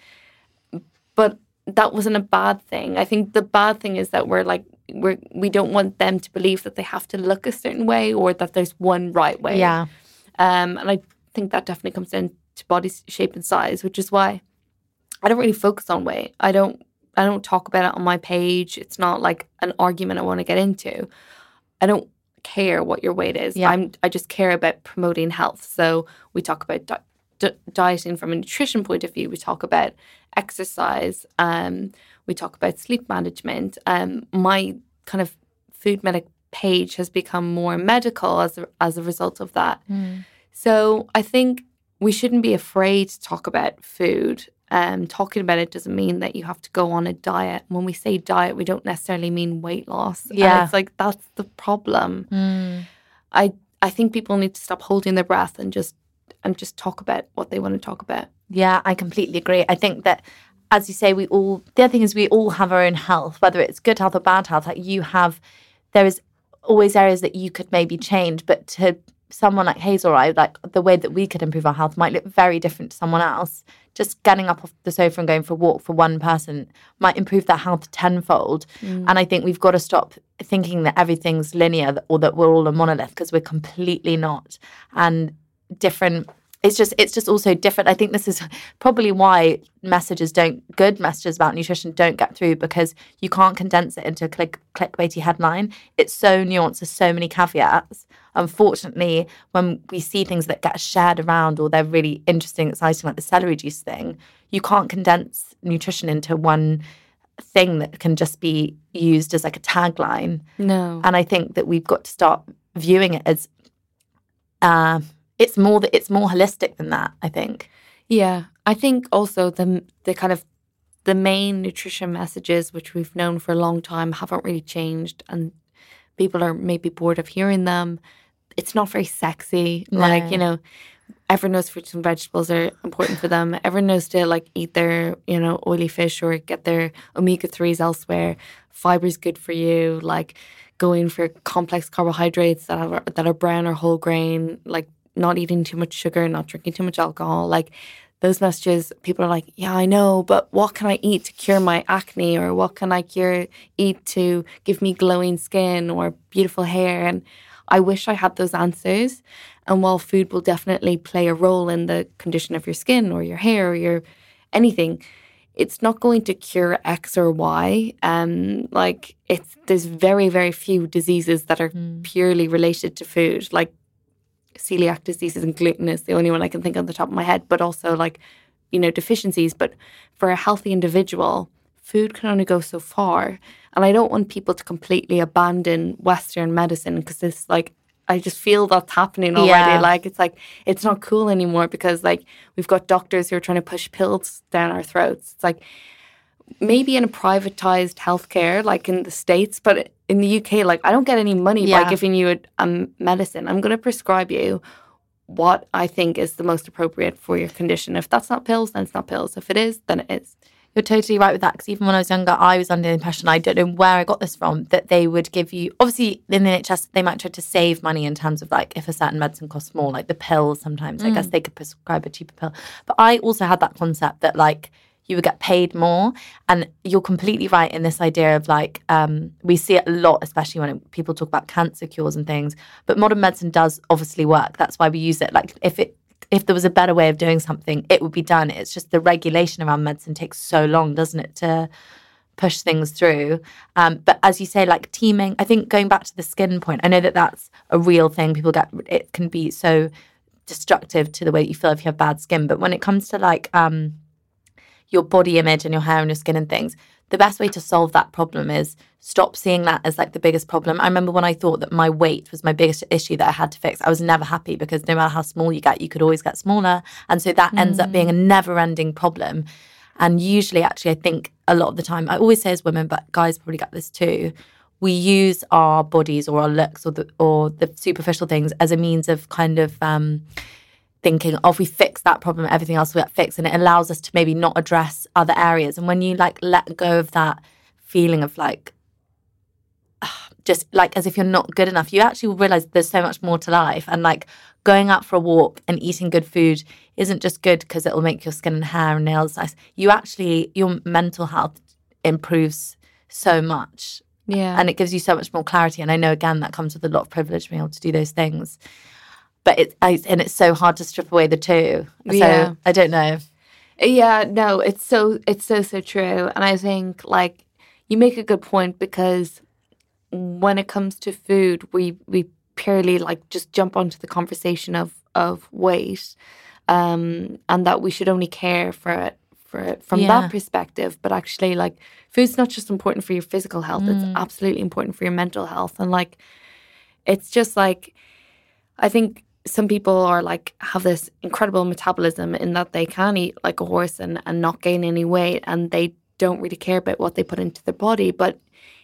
But that wasn't a bad thing. I think the bad thing is that we're like, we're, we don't want them to believe that they have to look a certain way, or that there's one right way. Yeah. Um, and I think that definitely comes in to body shape and size, which is why I don't really focus on weight. I don't, I don't talk about it on my page. It's not like an argument I want to get into. I don't care what your weight is. Yeah. I'm, I just care about promoting health. So we talk about di- di- dieting from a nutrition point of view. We talk about exercise. Um, we talk about sleep management. Um, my kind of Food Medic page has become more medical as a, as a result of that. Mm. So I think we shouldn't be afraid to talk about food. Um, talking about it doesn't mean that you have to go on a diet. When we say diet, we don't necessarily mean weight loss. Yeah. And it's like, that's the problem. Mm. I I think people need to stop holding their breath and just and just talk about what they want to talk about. Yeah, I completely agree. I think that, as you say, we all, the other thing is we all have our own health, whether it's good health or bad health. Like you have, there is always areas that you could maybe change, but to someone like Hazel or I, like the way that we could improve our health might look very different to someone else. Just getting up off the sofa and going for a walk for one person might improve their health tenfold. Mm. And I think we've got to stop thinking that everything's linear or that we're all a monolith, because we're completely not. And different, it's just it's just also different. I think this is probably why messages don't, good messages about nutrition don't get through, because you can't condense it into a click, clickbaity headline. It's so nuanced, there's so many caveats. Unfortunately, when we see things that get shared around or they're really interesting, exciting, like the celery juice thing, you can't condense nutrition into one thing that can just be used as like a tagline. No. And I think that we've got to start viewing it as uh, it's more that it's more holistic than that, I think. Yeah. I think also the the kind of the main nutrition messages, which we've known for a long time, haven't really changed, and people are maybe bored of hearing them. It's not very sexy. No. Like, you know, everyone knows fruits and vegetables are important for them. Everyone knows to like eat their, you know, oily fish or get their omega threes elsewhere. Fiber's good for you. Like going for complex carbohydrates that are, that are brown or whole grain, like not eating too much sugar, not drinking too much alcohol. Like those messages, people are like, yeah, I know, but what can I eat to cure my acne? Or what can I cure eat to give me glowing skin or beautiful hair? And I wish I had those answers. And while food will definitely play a role in the condition of your skin or your hair or your anything, it's not going to cure X or Y. Um, like it's there's very, very few diseases that are mm. purely related to food. Like celiac diseases and gluten is the only one I can think on the top of my head, but also like, you know, deficiencies. But for a healthy individual, food can only go so far. And I don't want people to completely abandon Western medicine because it's like, I just feel that's happening already. Yeah. Like, it's like, it's not cool anymore because like we've got doctors who are trying to push pills down our throats. It's like maybe in a privatized healthcare, like in the States, but in the U K, like I don't get any money yeah. by giving you a, a medicine. I'm going to prescribe you what I think is the most appropriate for your condition. If that's not pills, then it's not pills. If it is, then it is. You're totally right with that, because even when I was younger, I was under the impression, I don't know where I got this from, that they would give you, obviously in the N H S, they might try to save money in terms of like if a certain medicine costs more, like the pills sometimes, mm. I guess they could prescribe a cheaper pill. But I also had that concept that like you would get paid more. And you're completely right in this idea of like, um, we see it a lot, especially when it, people talk about cancer cures and things. But modern medicine does obviously work. That's why we use it. Like if it, if there was a better way of doing something, it would be done. It's just the regulation around medicine takes so long, doesn't it, to push things through. Um, but as you say, like teaming, I think going back to the skin point, I know that that's a real thing. People get, it can be so destructive to the way that you feel if you have bad skin. But when it comes to like um, your body image and your hair and your skin and things, the best way to solve that problem is stop seeing that as like the biggest problem. I remember when I thought that my weight was my biggest issue that I had to fix, I was never happy because no matter how small you get, you could always get smaller. And so that mm. ends up being a never-ending problem. And usually, actually, I think a lot of the time, I always say as women, but guys probably get this too, we use our bodies or our looks or the, or the superficial things as a means of kind of... Um, thinking, oh, if we fix that problem, everything else will get fixed. And it allows us to maybe not address other areas. And when you like let go of that feeling of like, just like as if you're not good enough, you actually will realize there's so much more to life. And like going out for a walk and eating good food isn't just good because it will make your skin and hair and nails nice. You actually, your mental health improves so much. Yeah. And it gives you so much more clarity. And I know, again, that comes with a lot of privilege being able to do those things. But it's, I, and it's so hard to strip away the two. So yeah. I don't know. Yeah, no, it's so, it's so, so true. And I think like you make a good point because when it comes to food, we, we purely like just jump onto the conversation of, of weight um, and that we should only care for it, for it from yeah. that perspective. But actually like food's not just important for your physical health. Mm. It's absolutely important for your mental health. And like, it's just like, I think some people are like have this incredible metabolism in that they can eat like a horse and, and not gain any weight, and they don't really care about what they put into their body. But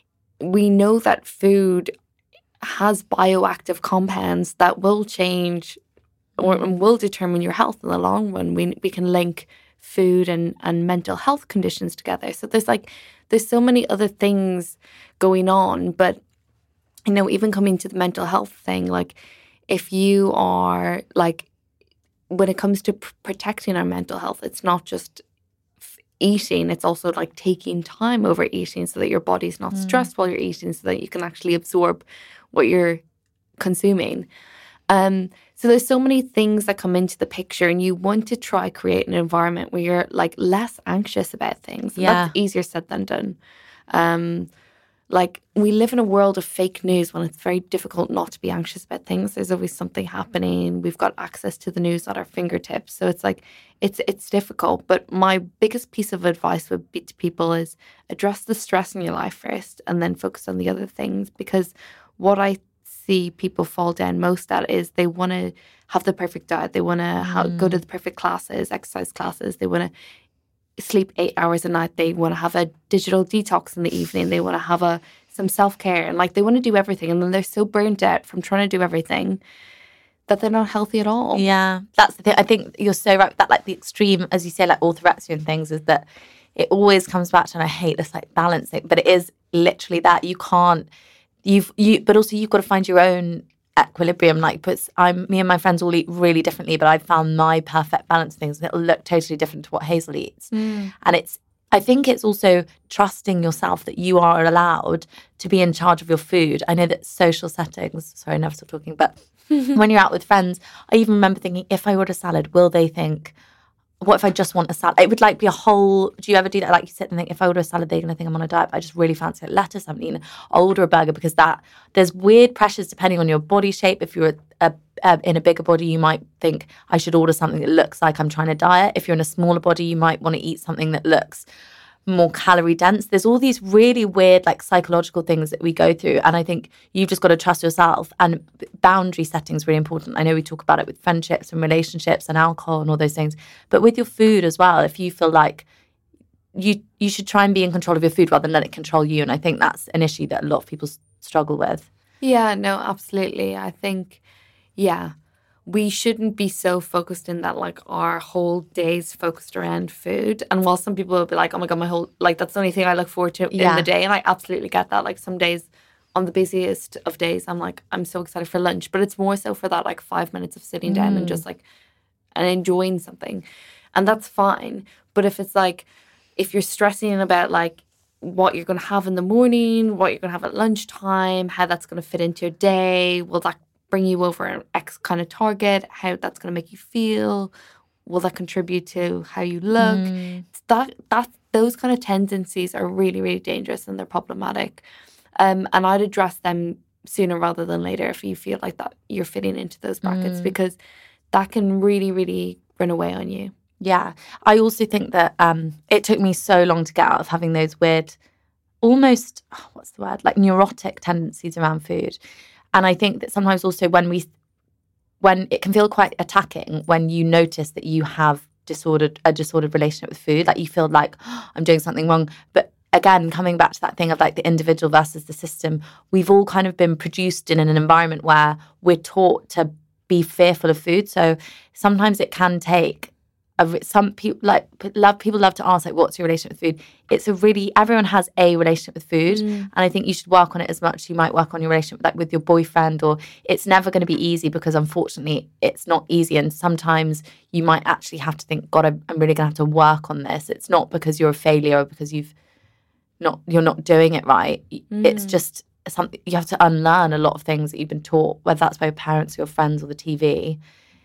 we know that food has bioactive compounds that will change or will determine your health in the long run. We we can link food and, and mental health conditions together. So there's like there's so many other things going on. But you know, even coming to the mental health thing, like if you are like, when it comes to pr- protecting our mental health, it's not just f- eating, it's also like taking time over eating so that your body's not mm. stressed while you're eating, so that you can actually absorb what you're consuming. Um, so there's so many things that come into the picture, and you want to try create an environment where you're like less anxious about things. And yeah. That's easier said than done. Um, Like, we live in a world of fake news when it's very difficult not to be anxious about things. There's always something happening. We've got access to the news at our fingertips. So it's like, it's it's difficult. But my biggest piece of advice would be to people is address the stress in your life first and then focus on the other things. Because what I see people fall down most at is they want to have the perfect diet. They want to mm. go to the perfect classes, exercise classes. They want to sleep eight hours a night. They want to have a digital detox in the evening. They want to have a some self-care, and like they want to do everything, and then they're so burnt out from trying to do everything that they're not healthy at all. Yeah, that's the thing. I think you're so right with that. Like the extreme, as you say, like orthorexia and things, is that it always comes back to, and I hate this like balancing, but it is literally that you can't, you've, you, but also you've got to find your own equilibrium. Like, but I'm, me and my friends all eat really differently, but I've found my perfect balance of things, and it'll look totally different to what Hazel eats. Mm. And it's, I think it's also trusting yourself that you are allowed to be in charge of your food. I know that social settings, sorry, I never stop talking, but when you're out with friends, I even remember thinking, if I order salad, will they think, what if I just want a salad? It would like be a whole, do you ever do that? Like you sit and think, if I order a salad, they're going to think I'm on a diet, but I just really fancy it. Lettuce, I mean, I'll order a burger, because that, there's weird pressures depending on your body shape. If you're a, a, a, in a bigger body, you might think I should order something that looks like I'm trying to diet. If you're in a smaller body, you might want to eat something that looks more calorie dense. There's all these really weird like psychological things that we go through, and I think you've just got to trust yourself, and boundary setting is really important. I know we talk about it with friendships and relationships and alcohol and all those things, but with your food as well, if you feel like you you should try and be in control of your food rather than let it control you. And I think that's an issue that a lot of people s- struggle with. Yeah, no, absolutely. I think, yeah, we shouldn't be so focused in that like our whole day's focused around food. And while some people will be like, oh my God, my whole, like that's the only thing I look forward to yeah. in the day. And I absolutely get that. Like some days, on the busiest of days, I'm like, I'm so excited for lunch. But it's more so for that like five minutes of sitting down Mm. and just like, and enjoying something. And that's fine. But if it's like, if you're stressing about like what you're going to have in the morning, what you're going to have at lunchtime, how that's going to fit into your day, will that bring you over an X kind of target, how that's going to make you feel, will that contribute to how you look? Mm. That that those kind of tendencies are really, really dangerous, and they're problematic. Um, and I'd address them sooner rather than later if you feel like that you're fitting into those brackets, Mm. because that can really, really run away on you. Yeah. I also think that um, it took me so long to get out of having those weird, almost, oh, what's the word, like neurotic tendencies around food. And I think that sometimes also when we, when it can feel quite attacking when you notice that you have disordered, a disordered relationship with food, like you feel like, oh, I'm doing something wrong. But again, coming back to that thing of like the individual versus the system, we've all kind of been produced in an environment where we're taught to be fearful of food. So sometimes it can take a, some people like love people love to ask like, what's your relationship with food? It's a really, everyone has a relationship with food, mm. and I think you should work on it as much as you might work on your relationship like with your boyfriend. Or it's never going to be easy, because unfortunately it's not easy, and sometimes you might actually have to think, God, I'm, I'm really going to have to work on this. It's not because you're a failure or because you've not you're not doing it right. Mm. It's just something you have to unlearn a lot of things that you've been taught, whether that's by your parents or your friends or the T V,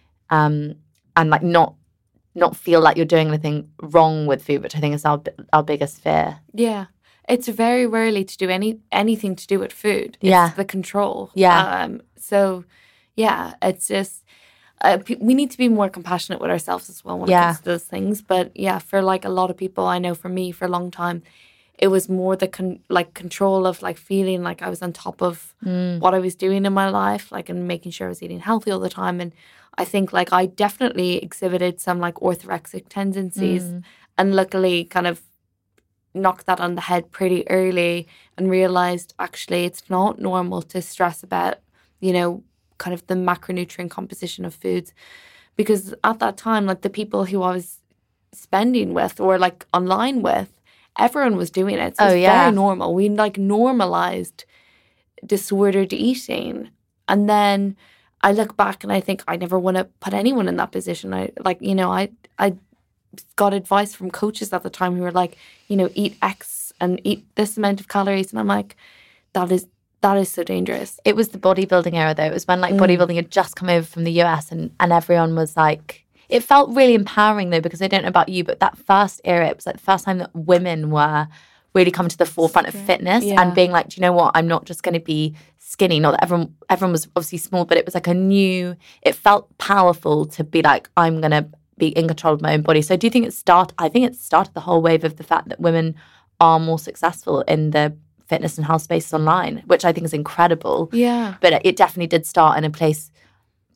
um, and like not. not feel like you're doing anything wrong with food, which I think is our our biggest fear. Yeah. It's very rarely to do any anything to do with food. It's yeah. the control. Yeah. Um, so, yeah, it's just, uh, p- we need to be more compassionate with ourselves as well when yeah. it comes to those things. But yeah, for like a lot of people, I know for me, for a long time, it was more the con- like control of like feeling like I was on top of mm. what I was doing in my life, like, and making sure I was eating healthy all the time. And I think like I definitely exhibited some like orthorexic tendencies, mm. and luckily kind of knocked that on the head pretty early and realized actually it's not normal to stress about, you know, kind of the macronutrient composition of foods. Because at that time, like the people who I was spending with or like online with, everyone was doing it. So oh, it was yeah. very normal. We like normalized disordered eating. And then I look back and I think I never want to put anyone in that position. I like, you know, I I got advice from coaches at the time who were like, you know, eat X and eat this amount of calories. And I'm like, that is that is so dangerous. It was the bodybuilding era though. It was when like mm. bodybuilding had just come over from the U S and, and everyone was like, it felt really empowering though, because I don't know about you, but that first era, it was like the first time that women were really coming to the forefront of fitness yeah. and being like, do you know what, I'm not just going to be skinny. Not that everyone everyone was obviously small, but it was like a new, it felt powerful to be like, I'm going to be in control of my own body. So I do think it start, I think it started the whole wave of the fact that women are more successful in the fitness and health spaces online, which I think is incredible. Yeah. But it definitely did start in a place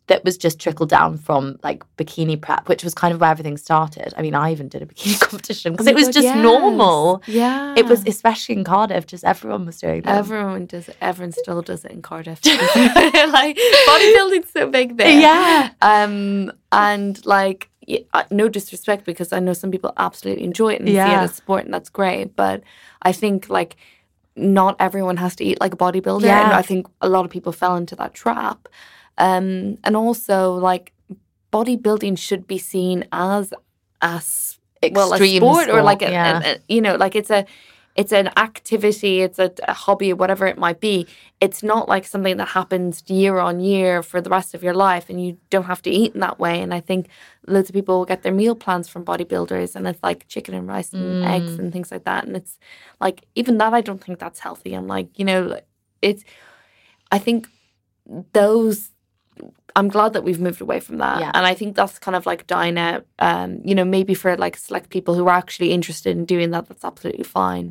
that was just trickled down from like bikini prep, which was kind of where everything started. I mean, I even did a bikini competition because Oh it was God, just yes. normal. Yeah. It was, especially in Cardiff, just everyone was doing it. Everyone does it. Everyone still does it in Cardiff. Like, bodybuilding's so big there. Yeah. Um, and like, yeah, no disrespect, because I know some people absolutely enjoy it and Yeah. see it as sport, and that's great. But I think like not everyone has to eat like a bodybuilder. Yeah. And I think a lot of people fell into that trap. Um, and also like bodybuilding should be seen as as well a Extreme sport, or like a, yeah. a, a you know like it's a it's an activity, it's a, a hobby, whatever it might be. It's not like something that happens year on year for the rest of your life, and you don't have to eat in that way. And I think loads of people get their meal plans from bodybuilders, and it's like chicken and rice and Mm. eggs and things like that. And it's like, even that, I don't think that's healthy. I'm like, you know, it's, I think those, I'm glad that we've moved away from that. Yeah. And I think that's kind of like dying out. Um, you know, maybe for like select people who are actually interested in doing that, that's absolutely fine.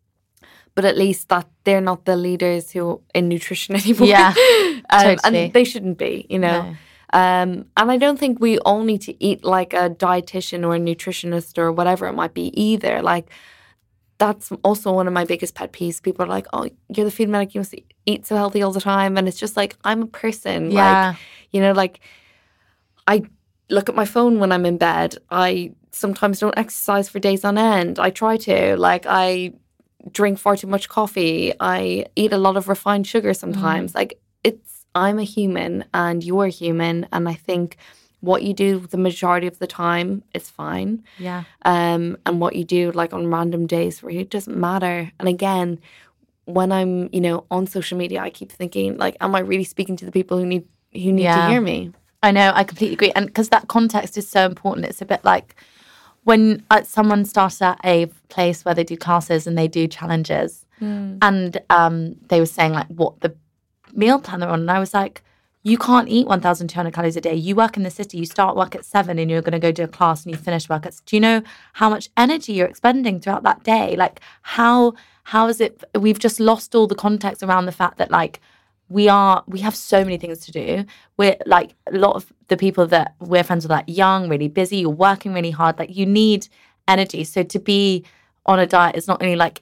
But at least that they're not the leaders who in nutrition anymore. Yeah, um, totally. And they shouldn't be, you know. No. Um, and I don't think we all need to eat like a dietitian or a nutritionist or whatever it might be either. Like, that's also one of my biggest pet peeves. People are like, oh, you're the food medic, you must eat so healthy all the time. And it's just like, I'm a person. Yeah. Like, you know, like, I look at my phone when I'm in bed. I sometimes don't exercise for days on end. I try to. Like, I drink far too much coffee. I eat a lot of refined sugar sometimes. Mm. Like, it's, I'm a human and you're human. And I think what you do the majority of the time is fine. Yeah. Um, and what you do like on random days where it doesn't matter. And again, when I'm, you know, on social media, I keep thinking like, am I really speaking to the people who need who need Yeah. to hear me? I know, I completely agree. And because that context is so important. It's a bit like when uh, someone started at a place where they do classes and they do challenges, mm. and um, they were saying like what the meal plan they're on. And I was like, you can't eat one thousand two hundred calories a day. You work in the city, you start work at seven and you're going to go do a class and you finish work at, do you know how much energy you're expending throughout that day? Like how, how is it, we've just lost all the context around the fact that like, we are, we have so many things to do. We're like, a lot of the people that we're friends with are like young, really busy, you're working really hard. Like you need energy. So to be on a diet is not only like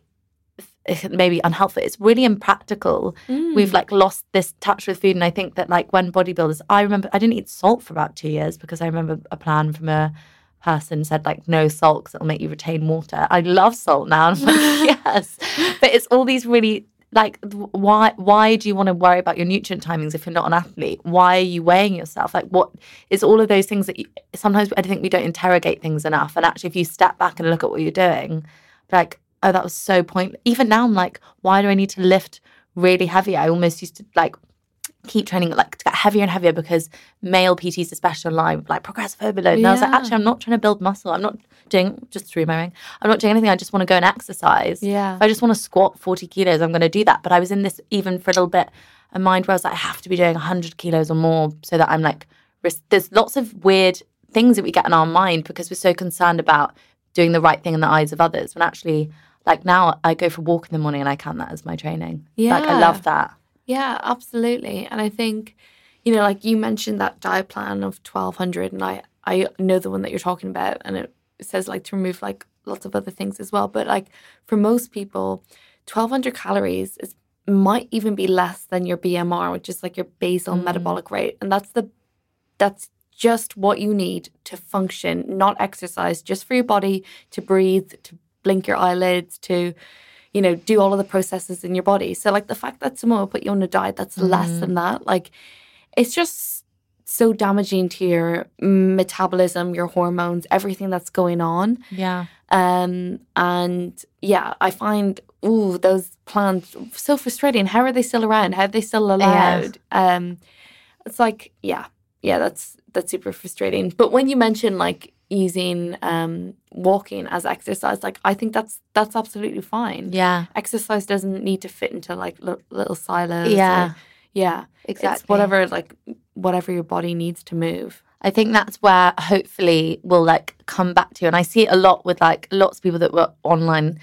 maybe unhealthy, it's really impractical. Mm. We've like lost this touch with food. And I think that like when bodybuilders, I remember I didn't eat salt for about two years because I remember a plan from a person said like no salt because it'll make you retain water. I love salt now. And I'm like, yes. But it's all these really like, why why do you want to worry about your nutrient timings if you're not an athlete? Why are you weighing yourself? Like, what is all of those things that you, sometimes I think we don't interrogate things enough. And actually, if you step back and look at what you're doing, like, oh, that was so pointless. Even now, I'm like, why do I need to lift really heavy? I almost used to like keep training like to get heavier and heavier because male P Ts especially online like progressive overload. And yeah. I was like, actually, I'm not trying to build muscle. I'm not doing, just through my ring, I'm not doing anything. I just want to go and exercise. Yeah. If I just want to squat forty kilos, I'm going to do that. But I was in this even for a little bit a mind where I was like, I have to be doing one hundred kilos or more so that I'm like, there's lots of weird things that we get in our mind because we're so concerned about doing the right thing in the eyes of others. When actually, like now I go for a walk in the morning and I count that as my training. Yeah. Like I love that. Yeah, absolutely. And I think, you know, like you mentioned that diet plan of twelve hundred, and I, I know the one that you're talking about, and it says like to remove like lots of other things as well. But like for most people, twelve hundred calories is might even be less than your B M R, which is like your basal mm. metabolic rate. And that's the that's just what you need to function, not exercise, just for your body to breathe, to blink your eyelids, to you know, do all of the processes in your body. So like the fact that someone will put you on a diet that's mm. less than that, like it's just so damaging to your metabolism, your hormones, everything that's going on. Yeah. Um, and yeah, I find, ooh, those plans so frustrating. How are they still around? How are they still allowed? Yeah. Um, it's like, yeah, yeah, that's, that's super frustrating. But when you mention like, using um walking as exercise, like I think that's that's absolutely fine. Yeah, exercise doesn't need to fit into like li- little silos. Yeah, or, yeah, exactly. It's whatever like whatever your body needs to move. I think that's where hopefully we'll like come back to, and I see it a lot with like lots of people that were online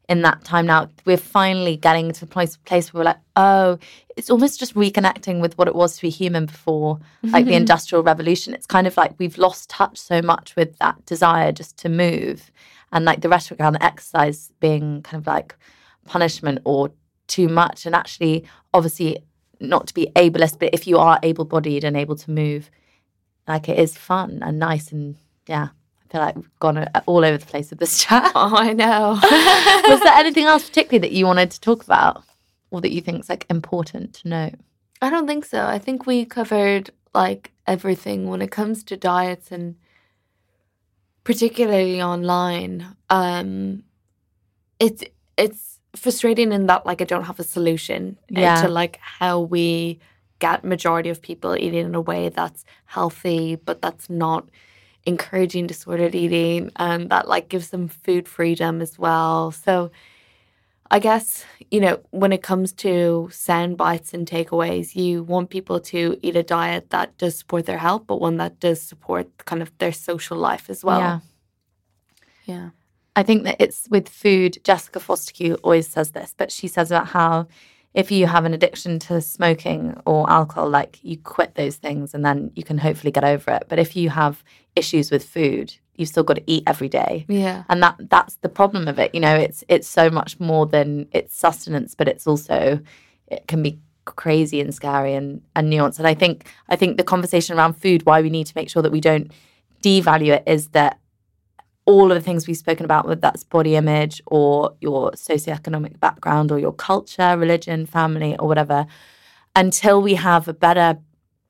in that time now. We're finally getting to the place, place where we're like, oh, it's almost just reconnecting with what it was to be human before, like the Industrial Revolution. It's kind of like we've lost touch so much with that desire just to move, and like the rhetoric around exercise being kind of like punishment or too much. And actually, obviously, not to be ableist, but if you are able-bodied and able to move, like it is fun and nice. And yeah, I feel like we've gone all over the place with this chat. Oh, I know. Was there anything else particularly that you wanted to talk about, or that you think is like important to know? I don't think so. I think we covered like everything when it comes to diets, and particularly online. Um, it's it's frustrating in that like I don't have a solution Yeah. to like how we get majority of people eating in a way that's healthy, but that's not encouraging disordered eating, and that like gives them food freedom as well. So I guess, you know, when it comes to sound bites and takeaways, you want people to eat a diet that does support their health, but one that does support kind of their social life as well. Yeah. Yeah. I think that it's with food. Jessica Fostekew always says this, but she says about how if you have an addiction to smoking or alcohol, like you quit those things and then you can hopefully get over it. But if you have issues with food, you've still got to eat every day. Yeah. And that that's the problem of it. You know, it's it's so much more than it's sustenance, but it's also, it can be crazy and scary and, and nuanced. And I think I think the conversation around food, why we need to make sure that we don't devalue it, is that all of the things we've spoken about, whether that's body image or your socioeconomic background or your culture, religion, family, or whatever, until we have a better,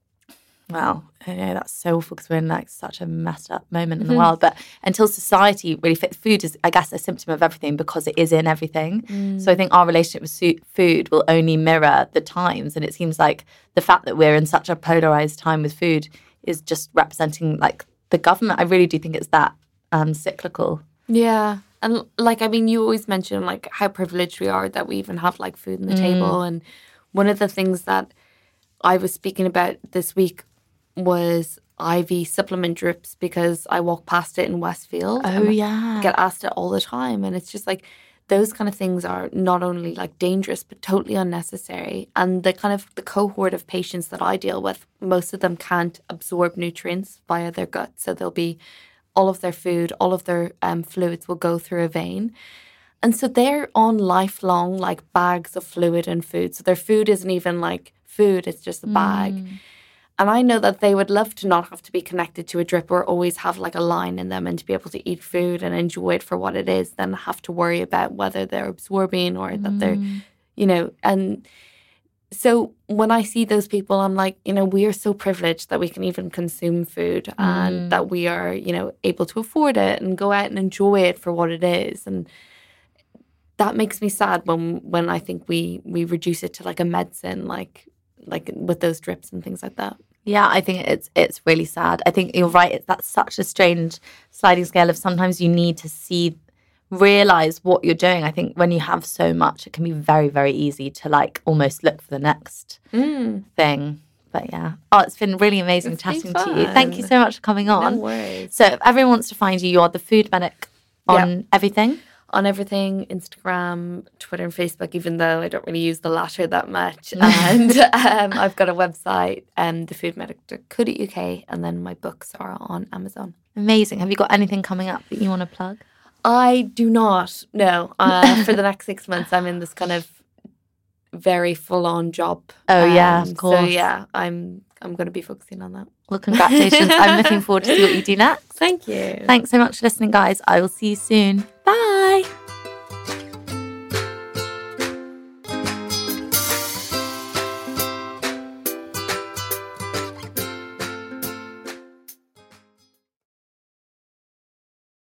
well, I know that's so awful because we're in like such a messed up moment in the world, but until society really fits, food is, I guess, a symptom of everything because it is in everything. Mm. So I think our relationship with su- food will only mirror the times. And it seems like the fact that we're in such a polarized time with food is just representing like the government. I really do think it's that um, cyclical. Yeah. And like, I mean, you always mention like how privileged we are that we even have like food on the mm. table. And one of the things that I was speaking about this week was I V supplement drips, because I walk past it in Westfield. Oh, yeah. I get asked it all the time. And it's just like, those kind of things are not only like dangerous, but totally unnecessary. And the kind of the cohort of patients that I deal with, most of them can't absorb nutrients via their gut. So they'll be, all of their food, all of their um, fluids will go through a vein. And so they're on lifelong like bags of fluid and food. So their food isn't even like food, it's just a bag. Mm. And I know that they would love to not have to be connected to a drip or always have like a line in them, and to be able to eat food and enjoy it for what it is, than have to worry about whether they're absorbing or mm. that they're, you know, and so when I see those people, I'm like, you know, we are so privileged that we can even consume food mm. and that we are, you know, able to afford it and go out and enjoy it for what it is. And that makes me sad when when I think we we reduce it to like a medicine, like like with those drips and things like that. Yeah, I think it's it's really sad. I think you're right. It's that's such a strange sliding scale of sometimes you need to see, realize what you're doing. I think when you have so much, it can be very, very easy to like almost look for the next mm. thing. But yeah. Oh, it's been really amazing it's chatting to you. Thank you so much for coming on. No worries. So if everyone wants to find you, you're the Food Medic on yep. everything? On everything, Instagram, Twitter and Facebook, even though I don't really use the latter that much. And um, I've got a website, um, the food medic dot co dot U K, and then my books are on Amazon. Amazing. Have you got anything coming up that you want to plug? I do not, no. Uh, for the next six months, I'm in this kind of very full-on job. Oh, um, yeah, of course. So, yeah, I'm I'm going to be focusing on that. Well, congratulations. I'm looking forward to see what you do next. Thank you. Thanks so much for listening, guys. I will see you soon. Bye.